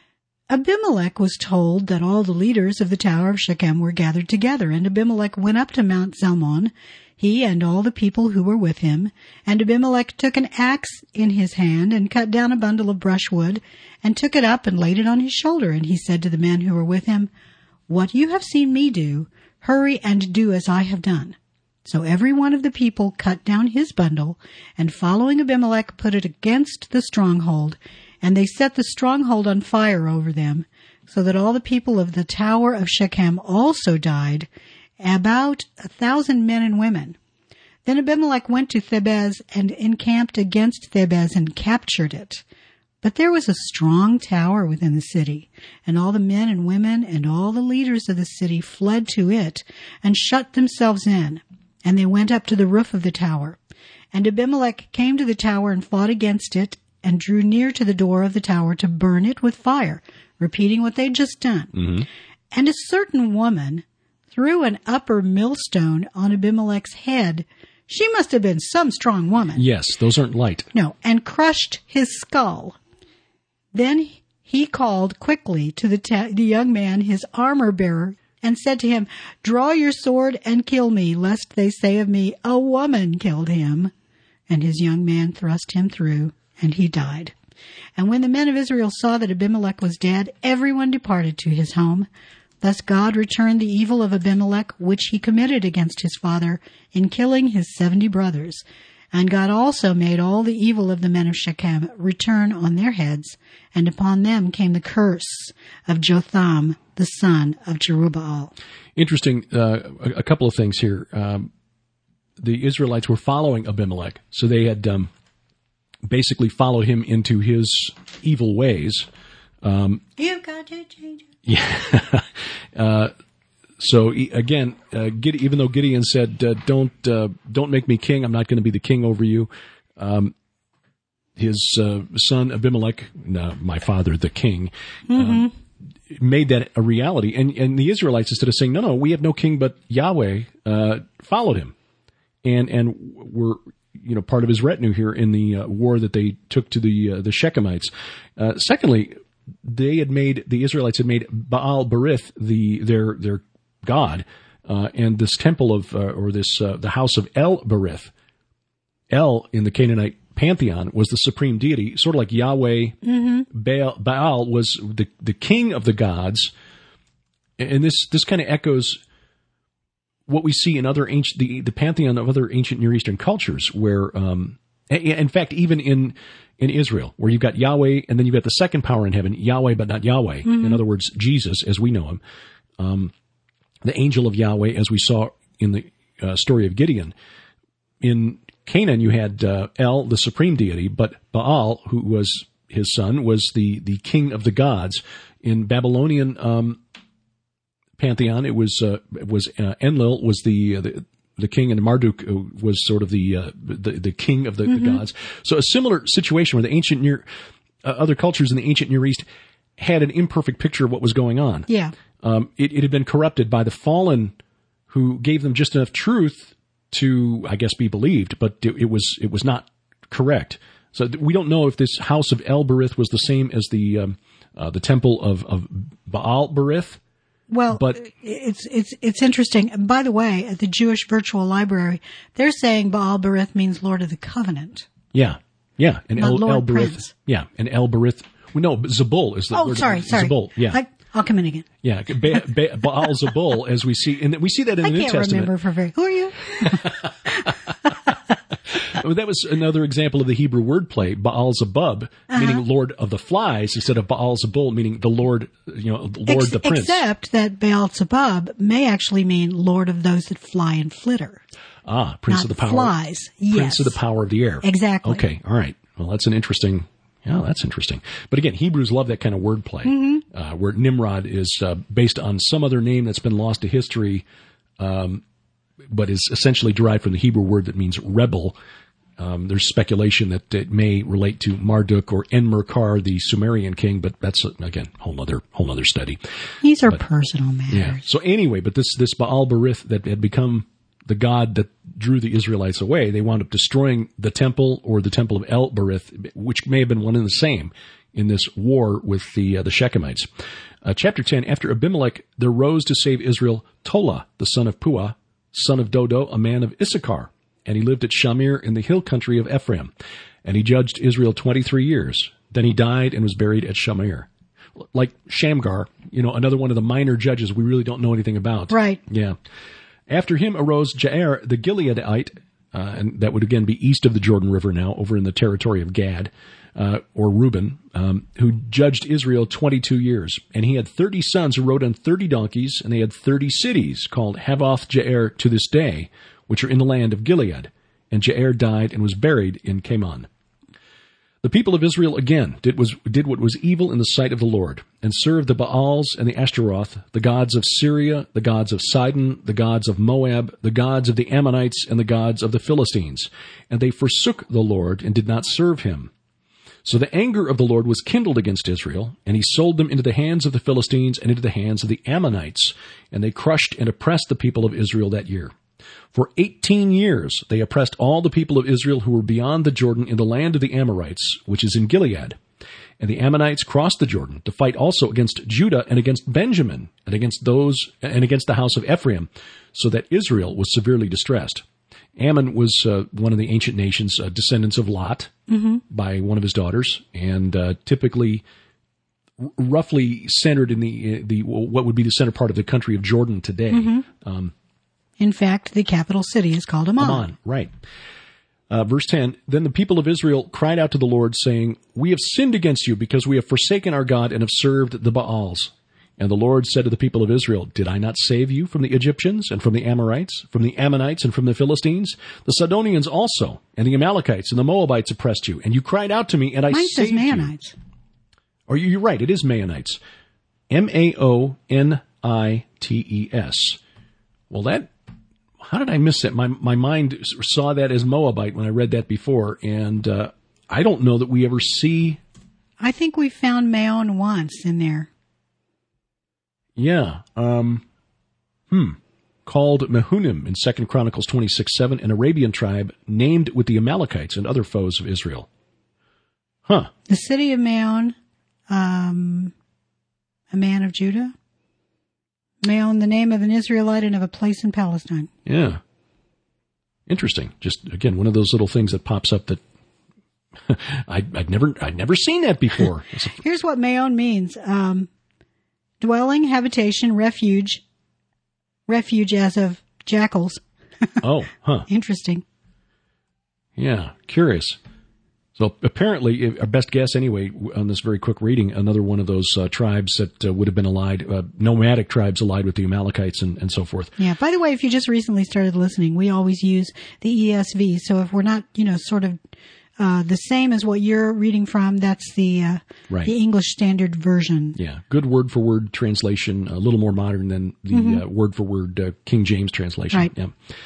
Abimelech was told that all the leaders of the Tower of Shechem were gathered together, and Abimelech went up to Mount Zalmon, he and all the people who were with him. And Abimelech took an axe in his hand and cut down a bundle of brushwood and took it up and laid it on his shoulder. And he said to the men who were with him, "What you have seen me do, hurry and do as I have done." So every one of the people cut down his bundle, and following Abimelech put it against the stronghold, and they set the stronghold on fire over them, so that all the people of the Tower of Shechem also died, about a thousand men and women. Then Abimelech went to Thebez and encamped against Thebez and captured it. But there was a strong tower within the city, and all the men and women and all the leaders of the city fled to it and shut themselves in, and they went up to the roof of the tower. And Abimelech came to the tower and fought against it, and drew near to the door of the tower to burn it with fire, repeating what they'd just done. Mm-hmm. And a certain woman threw an upper millstone on Abimelech's head. She must have been some strong woman. Yes, those aren't light. No, and crushed his skull. Then he called quickly to the, ta- the young man, his armor-bearer, and said to him, "Draw your sword and kill me, lest they say of me, 'A woman killed him.'" And his young man thrust him through, and he died. And when the men of Israel saw that Abimelech was dead, everyone departed to his home. Thus God returned the evil of Abimelech, which he committed against his father, in killing his seventy brothers. And God also made all the evil of the men of Shechem return on their heads, and upon them came the curse of Jotham, the son of Jerubbaal. Interesting, uh, a, a couple of things here. Um, the Israelites were following Abimelech, so they had um, basically followed him into his evil ways. Um, You've got to change it. Yeah. uh, so again, uh, Gide- even though Gideon said, uh, "Don't uh, don't make me king. I'm not going to be the king over you," um, his uh, son Abimelech, uh, my father, the king, Mm-hmm. uh, made that a reality. And and the Israelites, instead of saying, "No, no, we have no king but Yahweh," uh, followed him, and and were you know part of his retinue here in the uh, war that they took to the uh, the Shechemites. Uh, secondly, they had made the Israelites had made Baal Berith the their their god, uh, and this temple of uh, or this uh, the house of El Berith. El in the Canaanite pantheon was the supreme deity, sort of like Yahweh. Mm-hmm. Baal, Baal was the the king of the gods, and this this kind of echoes what we see in other ancient the the pantheon of other ancient Near Eastern cultures, where um, in fact even in in Israel, where you've got Yahweh, and then you've got the second power in heaven, Yahweh, but not Yahweh. Mm-hmm. In other words, Jesus, as we know him, um, the angel of Yahweh, as we saw in the uh, story of Gideon. In Canaan, you had uh, El, the supreme deity, but Baal, who was his son, was the, the king of the gods. In Babylonian um, pantheon, it was uh, it was uh, Enlil was the, uh, the the king, and Marduk was sort of the uh, the, the king of the, mm-hmm. the gods. So a similar situation where the ancient near uh, other cultures in the ancient Near East had an imperfect picture of what was going on. Yeah, um, it, it had been corrupted by the fallen, who gave them just enough truth to, I guess, be believed, but it, it was it was not correct. So th- we don't know if this house of El Berith was the same as the um, uh, the temple of, of Baal Berith. Well, but it's it's it's interesting. By the way, at the Jewish Virtual Library, they're saying Baal Berith means Lord of the Covenant. Yeah, yeah, and Not El, Lord El Berith. Prince. Yeah, and El Berith. Well, no, Zebul is the oh, word. sorry, sorry. Zebul. Yeah, I, I'll come in again. Yeah, ba- ba- Baal Zebul, as we see, and we see that in the I New can't Testament. remember for very. Who are you? Well, that was another example of the Hebrew wordplay, Baal Zebub, uh-huh. meaning Lord of the Flies, instead of Baal Zebul, meaning the Lord, you know, Lord Ex- the Prince. Except that Baal Zebub may actually mean Lord of those that fly and flitter. Ah, Prince Not of the Power. Flies, yes. Prince of the Power of the Air. Exactly. Okay, all right. Well, that's an interesting, yeah, that's interesting. But again, Hebrews love that kind of wordplay, mm-hmm. uh, where Nimrod is uh, based on some other name that's been lost to history, um, but is essentially derived from the Hebrew word that means rebel. Um, there's speculation that it may relate to Marduk or Enmerkar, the Sumerian king, but that's, again, whole other whole other study. These are but, personal matters. Yeah. So anyway, but this this Baal Berith that had become the god that drew the Israelites away, they wound up destroying the temple, or the temple of El Berith, which may have been one and the same. in this war with the uh, the Shechemites. Uh, chapter ten, after Abimelech, there rose to save Israel Tola, the son of Puah, son of Dodo, a man of Issachar. And he lived at Shamir in the hill country of Ephraim. And he judged Israel twenty-three years. Then he died and was buried at Shamir. Like Shamgar, you know, another one of the minor judges we really don't know anything about. Right. Yeah. After him arose Jair, the Gileadite, uh, and that would again be east of the Jordan River now, over in the territory of Gad, uh, or Reuben, um, who judged Israel twenty-two years. And he had thirty sons who rode on thirty donkeys, and they had thirty cities called Havoth Jair to this day, which are in the land of Gilead. And Jair died and was buried in Kamon. The people of Israel again did, was, did what was evil in the sight of the Lord, and served the Baals and the Ashtaroth, the gods of Syria, the gods of Sidon, the gods of Moab, the gods of the Ammonites, and the gods of the Philistines. And they forsook the Lord and did not serve him. So the anger of the Lord was kindled against Israel, and he sold them into the hands of the Philistines and into the hands of the Ammonites, and they crushed and oppressed the people of Israel that year. For eighteen years they oppressed all the people of Israel who were beyond the Jordan in the land of the Amorites, which is in Gilead. And the Ammonites crossed the Jordan to fight also against Judah and against Benjamin and against those and against the house of Ephraim, so that Israel was severely distressed. Ammon was uh, one of the ancient nations, uh, descendants of Lot, mm-hmm. by one of his daughters, and uh, typically r- roughly centered in the the what would be the center part of the country of Jordan today. Mm-hmm. Um, In fact, the capital city is called Amman. Amman, right. Uh, verse ten, then the people of Israel cried out to the Lord, saying, we have sinned against you because we have forsaken our God and have served the Baals. And the Lord said to the people of Israel, did I not save you from the Egyptians and from the Amorites, from the Ammonites and from the Philistines? The Sidonians also, and the Amalekites and the Moabites oppressed you. And you cried out to me, and I Mine saved says Maonites. you. Or you're right, it is Maonites. M A O N I T E S. Well, that... How did I miss that? My my mind saw that as Moabite when I read that before, and uh, I don't know that we ever see... I think we found Maon once in there. Yeah. Um, hmm. Called Mehunim in Second Chronicles twenty-six seven, an Arabian tribe named with the Amalekites and other foes of Israel. Huh. The city of Maon, um, a man of Judah. Maon, the name of an Israelite and of a place in Palestine. Yeah. Interesting. Just, again, one of those little things that pops up that I'd, I'd never I'd never seen that before. Here's what Maon means. Um, dwelling, habitation, refuge. Refuge as of jackals. Oh, huh. Interesting. Yeah, curious. So apparently, our best guess anyway, on this very quick reading, another one of those uh, tribes that uh, would have been allied, uh, nomadic tribes allied with the Amalekites and, and so forth. Yeah. By the way, if you just recently started listening, we always use the E S V. So if we're not, you know, sort of uh, the same as what you're reading from, that's the uh, right. the English Standard Version. Yeah. Good word for word translation, a little more modern than the mm-hmm. uh, word for word uh, King James translation. Right. Yeah.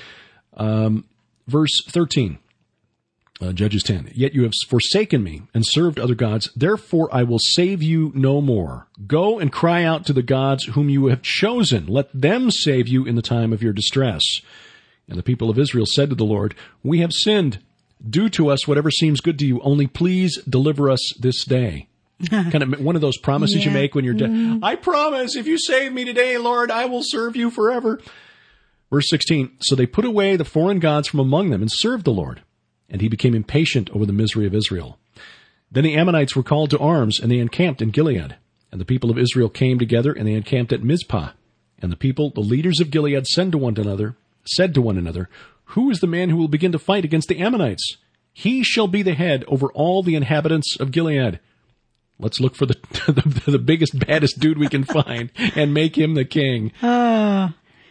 Um, verse thirteen. Uh, Judges ten. Yet you have forsaken me and served other gods. Therefore I will save you no more. Go and cry out to the gods whom you have chosen. Let them save you in the time of your distress. And the people of Israel said to the Lord, we have sinned. Do to us whatever seems good to you. Only please deliver us this day. Kind of one of those promises yeah. you make when you're dead. Mm-hmm. I promise if you save me today, Lord, I will serve you forever. Verse sixteen. So they put away the foreign gods from among them and served the Lord. And he became impatient over the misery of Israel. Then the Ammonites were called to arms, and they encamped in Gilead. And the people of Israel came together, and they encamped at Mizpah. And the people, the leaders of Gilead, said to one another, said to one another, who is the man who will begin to fight against the Ammonites? He shall be the head over all the inhabitants of Gilead. Let's look for the the, the biggest, baddest dude we can find and make him the king. Uh,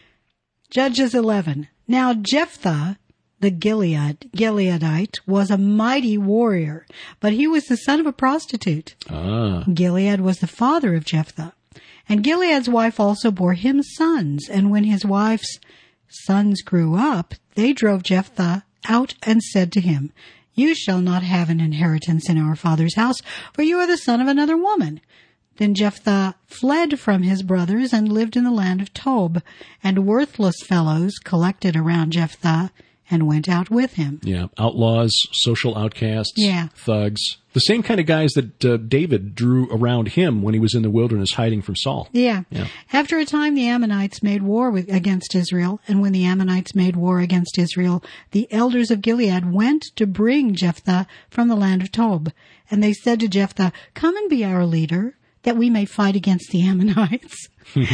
Judges eleven. Now Jephthah, the Gilead, Gileadite, was a mighty warrior, but he was the son of a prostitute. Ah. Gilead was the father of Jephthah. And Gilead's wife also bore him sons. And when his wife's sons grew up, they drove Jephthah out and said to him, you shall not have an inheritance in our father's house, for you are the son of another woman. Then Jephthah fled from his brothers and lived in the land of Tob, and worthless fellows collected around Jephthah and went out with him. Yeah, outlaws, social outcasts, yeah. thugs, The same kind of guys that uh, David drew around him when he was in the wilderness hiding from Saul. Yeah. yeah. After a time, the Ammonites made war with, against Israel. And when the Ammonites made war against Israel, the elders of Gilead went to bring Jephthah from the land of Tob. And they said to Jephthah, "Come and be our leader, that we may fight against the Ammonites."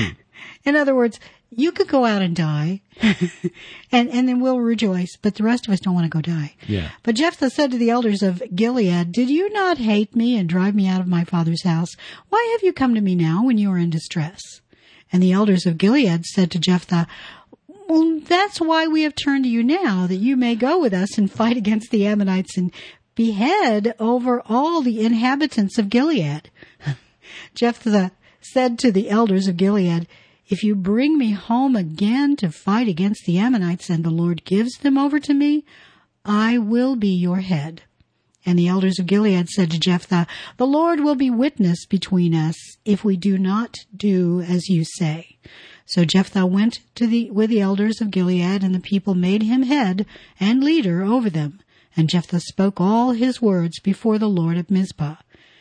In other words, you could go out and die, and, and then we'll rejoice, but the rest of us don't want to go die. Yeah. But Jephthah said to the elders of Gilead, "Did you not hate me and drive me out of my father's house? Why have you come to me now when you are in distress?" And the elders of Gilead said to Jephthah, "Well, that's why we have turned to you now, that you may go with us and fight against the Ammonites and be head over all the inhabitants of Gilead." Jephthah said to the elders of Gilead, "If you bring me home again to fight against the Ammonites and the Lord gives them over to me, I will be your head." And the elders of Gilead said to Jephthah, "The Lord will be witness between us if we do not do as you say." So Jephthah went to the, with the elders of Gilead, and the people made him head and leader over them. And Jephthah spoke all his words before the Lord at Mizpah.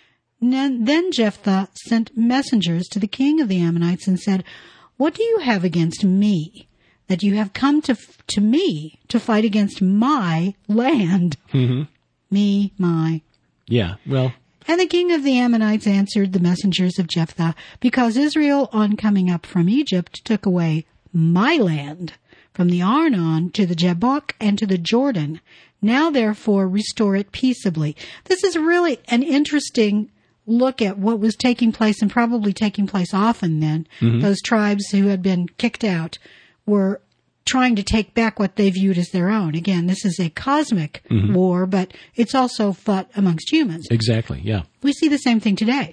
Then Jephthah sent messengers to the king of the Ammonites and said, "What do you have against me, that you have come to to me to fight against my land?" Mm-hmm. Me, my. Yeah, well. And the king of the Ammonites answered the messengers of Jephthah, "Because Israel, on coming up from Egypt, took away my land, from the Arnon to the Jabbok and to the Jordan. Now, therefore, restore it peaceably." This is really an interesting look at what was taking place, and probably taking place often then. Mm-hmm. Those tribes who had been kicked out were trying to take back what they viewed as their own. Again, this is a cosmic mm-hmm. war, but it's also fought amongst humans. Exactly, yeah. We see the same thing today.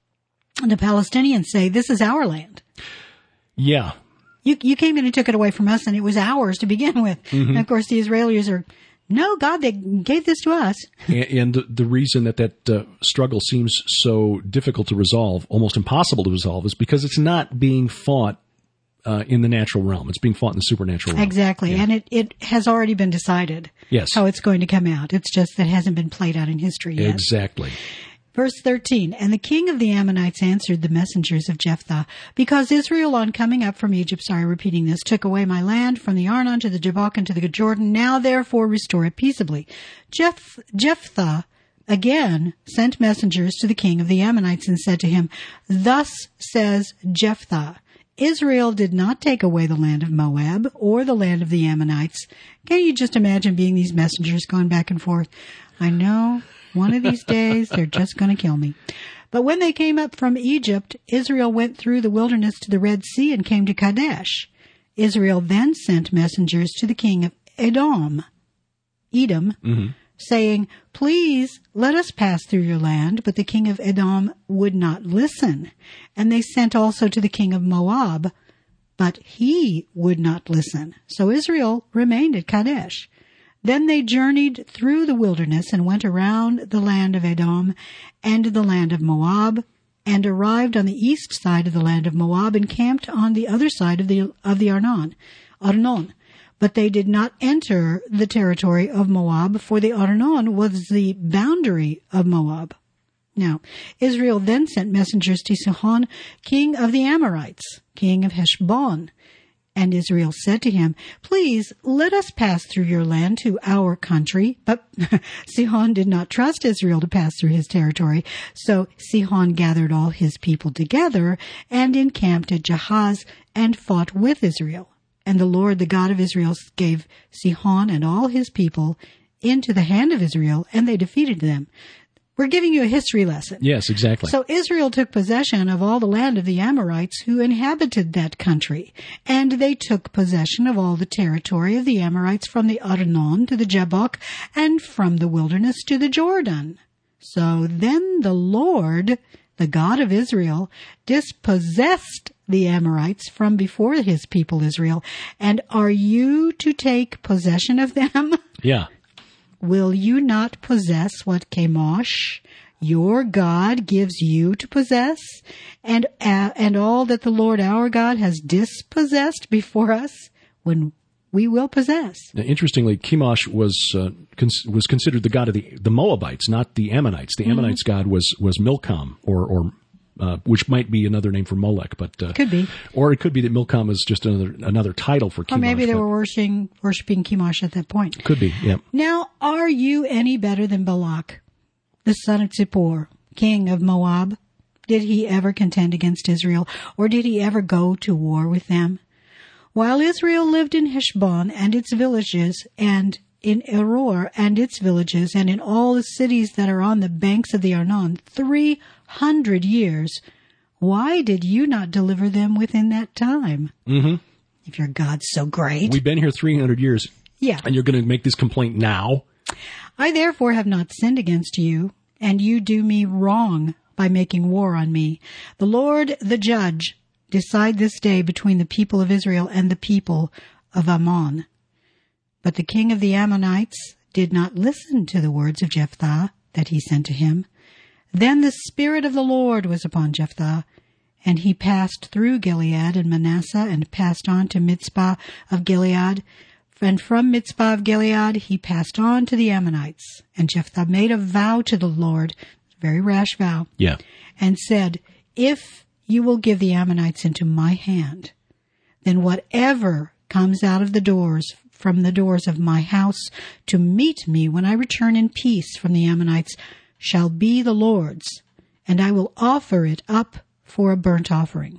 The Palestinians say, "This is our land." Yeah. You, you came in and took it away from us, and it was ours to begin with. Mm-hmm. And of course, the Israelis are, "No, God, they gave this to us." And, and the, the reason that that uh, struggle seems so difficult to resolve, almost impossible to resolve, is because it's not being fought uh, in the natural realm. It's being fought in the supernatural realm. Exactly. Yeah. And it, it has already been decided yes. how it's going to come out. It's just that it hasn't been played out in history yet. Exactly. Verse thirteen, "And the king of the Ammonites answered the messengers of Jephthah, Because Israel, on coming up from Egypt," sorry, repeating this, "took away my land from the Arnon to the Jabbok and to the Jordan. Now, therefore, restore it peaceably." Jeph- Jephthah again sent messengers to the king of the Ammonites and said to him, "Thus says Jephthah, Israel did not take away the land of Moab or the land of the Ammonites." Can you just imagine being these messengers going back and forth? I know. One of these days, they're just going to kill me. "But when they came up from Egypt, Israel went through the wilderness to the Red Sea and came to Kadesh. Israel then sent messengers to the king of Edom, Edom, mm-hmm. saying, "Please let us pass through your land." But the king of Edom would not listen. And they sent also to the king of Moab, but he would not listen. So Israel remained at Kadesh. Then they journeyed through the wilderness and went around the land of Edom and the land of Moab, and arrived on the east side of the land of Moab and camped on the other side of the of the Arnon. Arnon. But they did not enter the territory of Moab, for the Arnon was the boundary of Moab. Now, Israel then sent messengers to Sihon, king of the Amorites, king of Heshbon. And Israel said to him, "Please let us pass through your land to our country." But Sihon did not trust Israel to pass through his territory. So Sihon gathered all his people together and encamped at Jahaz and fought with Israel. And the Lord, the God of Israel, gave Sihon and all his people into the hand of Israel, and they defeated them. We're giving you a history lesson. Yes, exactly. So Israel took possession of all the land of the Amorites who inhabited that country, and they took possession of all the territory of the Amorites from the Arnon to the Jabbok and from the wilderness to the Jordan. So then the Lord, the God of Israel, dispossessed the Amorites from before his people Israel. And are you to take possession of them? Yeah. Will you not possess what Chemosh, your God, gives you to possess, and uh, and all that the Lord our God has dispossessed before us? When we will possess. Now, interestingly, Chemosh was uh, cons- was considered the god of the, the Moabites, not the Ammonites. The mm-hmm. Ammonites' god was was Milcom, or or uh, which might be another name for Molech, but uh, could be, or it could be that Milcom is just another another title for Chemosh. Or maybe they were worshiping worshiping Chemosh at that point. Could be, yeah. Now, are you any better than Balak, the son of Zippor, king of Moab? Did he ever contend against Israel, or did he ever go to war with them? While Israel lived in Heshbon and its villages, and in Aroer and its villages, and in all the cities that are on the banks of the Arnon, three hundred years, why did you not deliver them within that time? Mm-hmm. If your God's so great. We've been here three hundred years. Yeah. And you're going to make this complaint now? I therefore have not sinned against you, and you do me wrong by making war on me. The Lord, the judge, decide this day between the people of Israel and the people of Ammon. But the king of the Ammonites did not listen to the words of Jephthah that he sent to him. Then the Spirit of the Lord was upon Jephthah, and he passed through Gilead and Manasseh and passed on to Mizpah of Gilead. And from Mizpah of Gilead he passed on to the Ammonites. And Jephthah made a vow to the Lord, a very rash vow, yeah, and said, if you will give the Ammonites into my hand, then whatever comes out of the doors, from the doors of my house, to meet me when I return in peace from the Ammonites, shall be the Lord's, and I will offer it up for a burnt offering.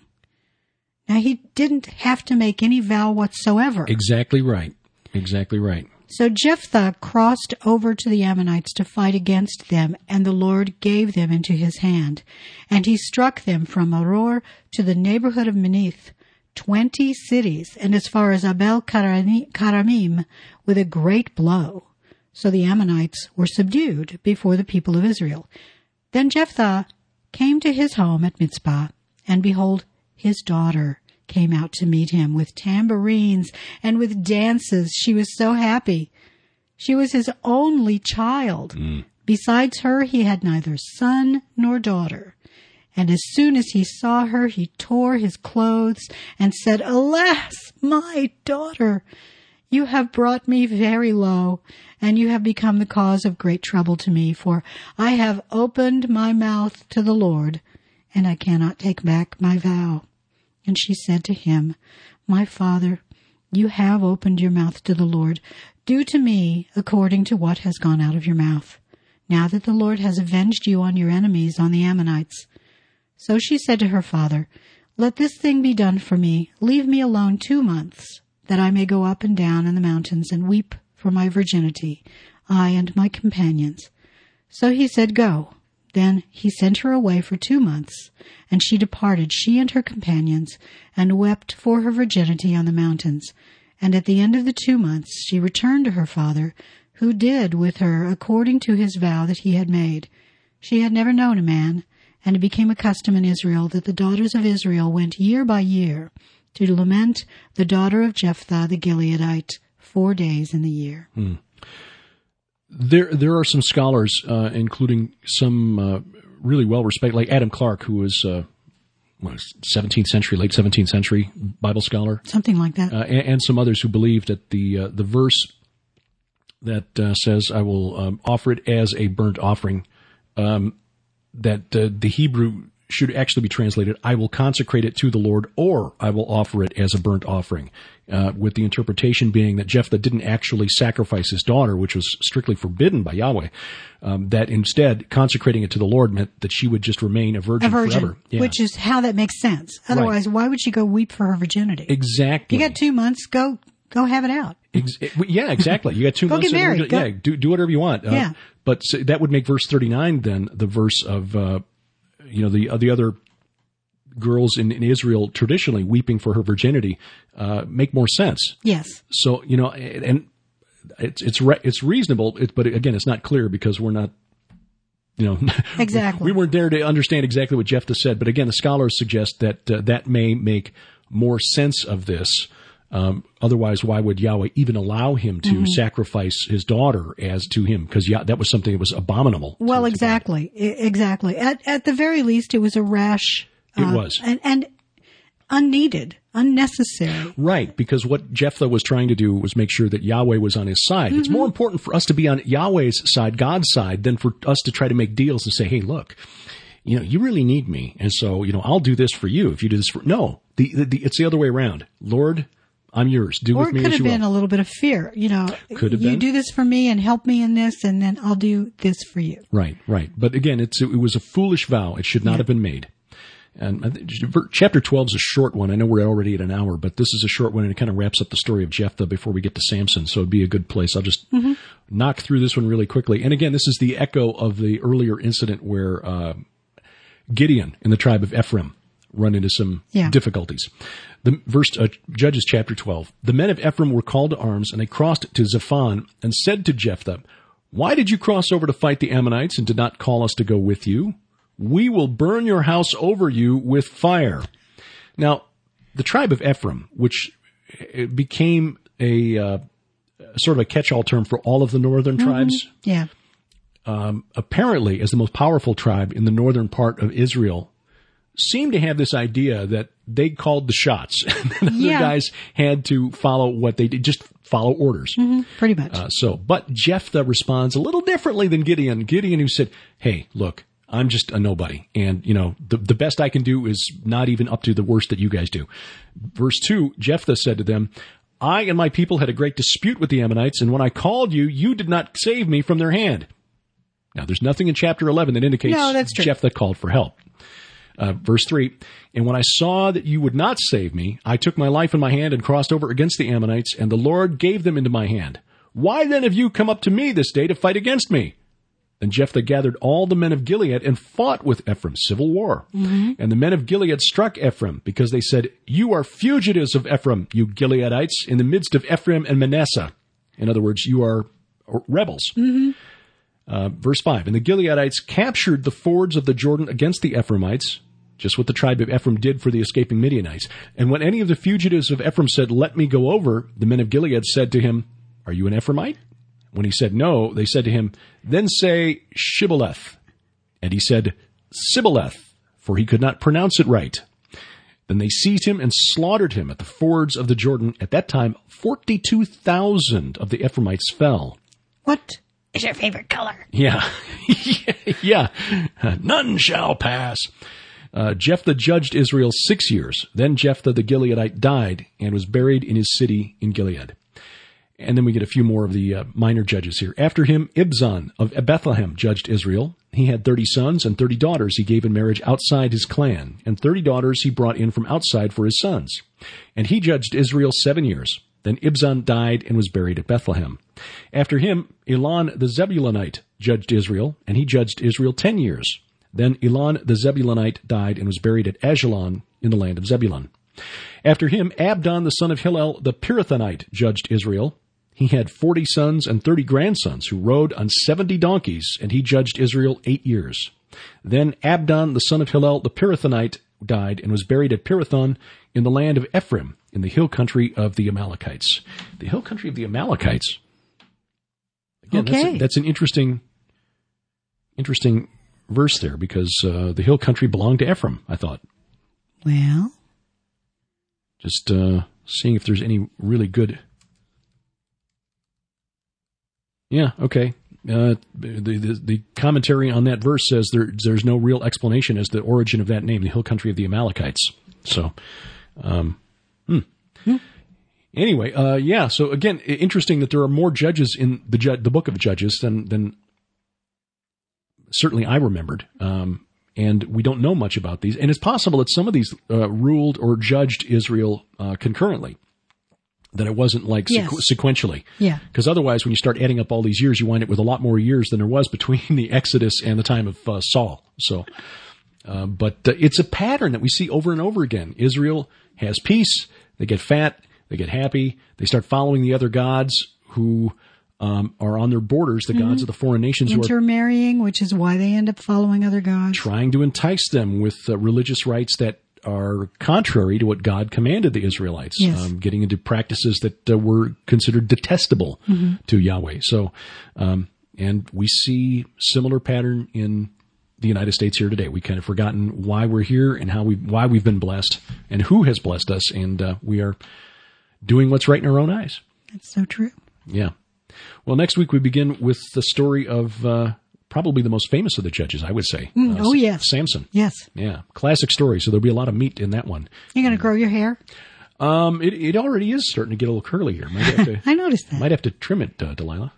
Now, he didn't have to make any vow whatsoever. Exactly right. Exactly right. So Jephthah crossed over to the Ammonites to fight against them, and the Lord gave them into his hand. And he struck them from Aroer to the neighborhood of Menith, twenty cities, and as far as Abel Karamim, with a great blow. So the Ammonites were subdued before the people of Israel. Then Jephthah came to his home at Mizpah, and behold, his daughter came out to meet him with tambourines and with dances. She was so happy. She was his only child. Mm. Besides her, he had neither son nor daughter. And as soon as he saw her, he tore his clothes and said, alas, my daughter, you have brought me very low, and you have become the cause of great trouble to me, for I have opened my mouth to the Lord, and I cannot take back my vow. And she said to him, my father, you have opened your mouth to the Lord. Do to me according to what has gone out of your mouth, now that the Lord has avenged you on your enemies, on the Ammonites. So she said to her father, let this thing be done for me. Leave me alone two months, that I may go up and down in the mountains and weep for my virginity, I and my companions. So he said, go. Then he sent her away for two months, and she departed, she and her companions, and wept for her virginity on the mountains. And at the end of the two months she returned to her father, who did with her according to his vow that he had made. She had never known a man, and it became a custom in Israel that the daughters of Israel went year by year to lament the daughter of Jephthah the Gileadite four days in the year. Hmm. There, there are some scholars, uh, including some uh, really well-respected, like Adam Clark, who was uh, what, seventeenth century, late seventeenth century Bible scholar, something like that, uh, and, and some others who believed that the uh, the verse that uh, says, "I will um, offer it as a burnt offering," um, that uh, the Hebrew should actually be translated, "I will consecrate it to the Lord," or "I will offer it as a burnt offering," uh, with the interpretation being that Jephthah didn't actually sacrifice his daughter, which was strictly forbidden by Yahweh, um, that instead consecrating it to the Lord meant that she would just remain a virgin, a virgin forever. Yeah. Which is how that makes sense. Otherwise, right. Why would she go weep for her virginity? Exactly. You got two months, go go have it out. Ex- yeah, exactly. You got two go months. Get married. Go, yeah, do, do whatever you want. Uh, yeah. But so that would make verse thirty-nine then the verse of... Uh, You know, the uh, the other girls in, in Israel traditionally weeping for her virginity uh, make more sense. Yes. So, you know, and it's it's re- it's reasonable, it, but again, it's not clear because we're not, you know, exactly. we weren't there to understand exactly what Jephthah said. But again, the scholars suggest that uh, that may make more sense of this. Um, otherwise, why would Yahweh even allow him to mm-hmm. sacrifice his daughter as to him? Because yeah, that was something that was abominable. Well, to, exactly, to exactly. At at the very least, it was a rash. It uh, was, and, and unneeded. unnecessary. Right, because what Jephthah was trying to do was make sure that Yahweh was on his side. Mm-hmm. It's more important for us to be on Yahweh's side, God's side, than for us to try to make deals and say, hey, look, you know, you really need me. And so, you know, I'll do this for you if you do this for, no, the, the, the it's the other way around. Lord, I'm yours. Do or with me as you will. Or it could have been will. a little bit of fear. You know, could have you been. do this for me and help me in this, and then I'll do this for you. Right, right. But again, it's it was a foolish vow. It should not yeah. have been made. And chapter twelve is a short one. I know we're already at an hour, but this is a short one, and it kind of wraps up the story of Jephthah before we get to Samson. So it'd be a good place. I'll just mm-hmm. knock through this one really quickly. And again, this is the echo of the earlier incident where uh, Gideon in the tribe of Ephraim run into some yeah. difficulties. The verse, uh, Judges chapter twelve. The men of Ephraim were called to arms, and they crossed to Zephon and said to Jephthah, "Why did you cross over to fight the Ammonites and did not call us to go with you? We will burn your house over you with fire." Now, the tribe of Ephraim, which became a uh, sort of a catch-all term for all of the northern mm-hmm. tribes, yeah, um, apparently, as the most powerful tribe in the northern part of Israel, seemed to have this idea that they called the shots. And other yeah. guys had to follow what they did, just follow orders. Mm-hmm, pretty much. Uh, so, but Jephthah responds a little differently than Gideon. Gideon who said, hey, look, I'm just a nobody. And, you know, the, the best I can do is not even up to the worst that you guys do. Verse two, Jephthah said to them, I and my people had a great dispute with the Ammonites, and when I called you, you did not save me from their hand. Now, there's nothing in chapter eleven that indicates no, that's true. Jephthah called for help. Uh, verse three, and when I saw that you would not save me, I took my life in my hand and crossed over against the Ammonites, and the Lord gave them into my hand. Why then have you come up to me this day to fight against me? Then Jephthah gathered all the men of Gilead and fought with Ephraim, civil war. Mm-hmm. And the men of Gilead struck Ephraim, because they said, you are fugitives of Ephraim, you Gileadites, in the midst of Ephraim and Manasseh. In other words, you are rebels. Mm-hmm. Uh, verse five, and the Gileadites captured the fords of the Jordan against the Ephraimites, just what the tribe of Ephraim did for the escaping Midianites. And when any of the fugitives of Ephraim said, let me go over, the men of Gilead said to him, are you an Ephraimite? When he said no, they said to him, then say Shibboleth. And he said, Sibboleth, for he could not pronounce it right. Then they seized him and slaughtered him at the fords of the Jordan. At that time, forty-two thousand of the Ephraimites fell. What is your favorite color? Yeah. yeah. None shall pass. Uh, Jephthah judged Israel six years. Then Jephthah the Gileadite died and was buried in his city in Gilead. And then we get a few more of the uh, minor judges here. After him, Ibzan of Bethlehem judged Israel. He had thirty sons and thirty daughters he gave in marriage outside his clan, and thirty daughters he brought in from outside for his sons. And he judged Israel seven years. Then Ibzan died and was buried at Bethlehem. After him, Elon the Zebulunite judged Israel, and he judged Israel ten years. Then Elon the Zebulunite died and was buried at Ajalon in the land of Zebulun. After him, Abdon the son of Hillel the Pirathonite judged Israel. He had forty sons and thirty grandsons who rode on seventy donkeys, and he judged Israel eight years. Then Abdon the son of Hillel the Pirathonite died and was buried at Pirathon in the land of Ephraim, in the hill country of the Amalekites. The hill country of the Amalekites. Again, okay. that's, a, that's an interesting, interesting verse there, because uh, the hill country belonged to Ephraim, I thought. Well, just uh, seeing if there's any really good. Yeah, okay. Uh, the, the the commentary on that verse says there there's no real explanation as to the origin of that name, the hill country of the Amalekites. So, um, hmm. Hmm. Anyway, uh, yeah. So again, interesting that there are more judges in the ju- the book of Judges than than certainly I remembered. Um, and we don't know much about these. And it's possible that some of these uh, ruled or judged Israel uh, concurrently. That it wasn't like yes. sequ- sequentially. Yeah. Because otherwise, when you start adding up all these years, you wind up with a lot more years than there was between the Exodus and the time of uh, Saul. So, uh, but uh, it's a pattern that we see over and over again. Israel has peace. They get fat. They get happy. They start following the other gods who um, are on their borders, the mm-hmm. gods of the foreign nations. Intermarrying, who are which is why they end up following other gods. Trying to entice them with uh, religious rites that are contrary to what God commanded the Israelites, yes. um, getting into practices that uh, were considered detestable mm-hmm. to Yahweh. So, um, and we see similar pattern in the United States here today. We've kind of forgotten why we're here and how we why we've been blessed and who has blessed us, and uh, we are doing what's right in our own eyes. That's so true. Yeah. Well, next week we begin with the story of uh, probably the most famous of the judges, I would say. Mm, uh, oh, yes. Samson. Yes. Yeah. Classic story, so there'll be a lot of meat in that one. You're going to grow your hair? Um, it, it already is starting to get a little curly here. Might have to, I noticed that. Might have to trim it, uh, Delilah.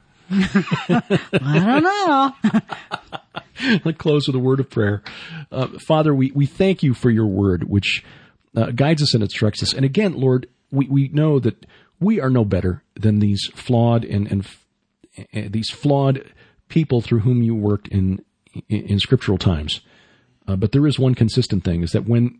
I don't know. Let's close with a word of prayer. Uh, Father, we, we thank you for your word, which uh, guides us and instructs us. And again, Lord, we, we know that we are no better than these flawed and, and uh, these flawed people through whom you worked in in, in scriptural times. Uh, but there is one consistent thing, is that when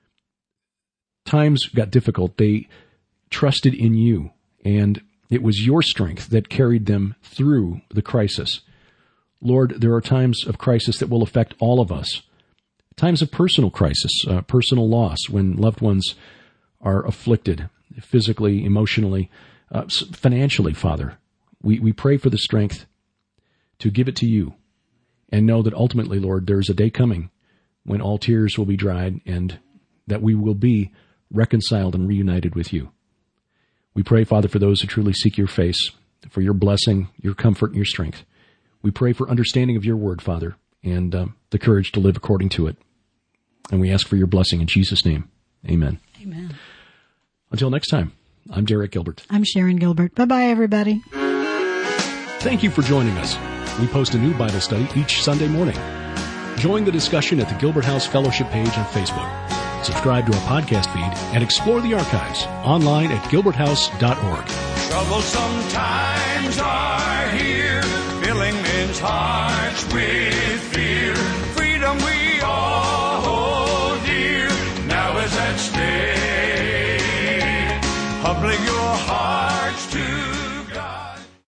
times got difficult, they trusted in you, and it was your strength that carried them through the crisis. Lord, there are times of crisis that will affect all of us. Times of personal crisis, uh, personal loss, when loved ones are afflicted physically, emotionally, uh, financially, Father. We, we pray for the strength to give it to you and know that ultimately, Lord, there is a day coming when all tears will be dried and that we will be reconciled and reunited with you. We pray, Father, for those who truly seek your face, for your blessing, your comfort, and your strength. We pray for understanding of your word, Father, and um, the courage to live according to it. And we ask for your blessing in Jesus' name. Amen. Amen. Until next time, I'm Derek Gilbert. I'm Sharon Gilbert. Bye-bye, everybody. Thank you for joining us. We post a new Bible study each Sunday morning. Join the discussion at the Gilbert House Fellowship page on Facebook. Subscribe to our podcast feed and explore the archives online at gilbert house dot org. Troublesome times are here, filling men's hearts with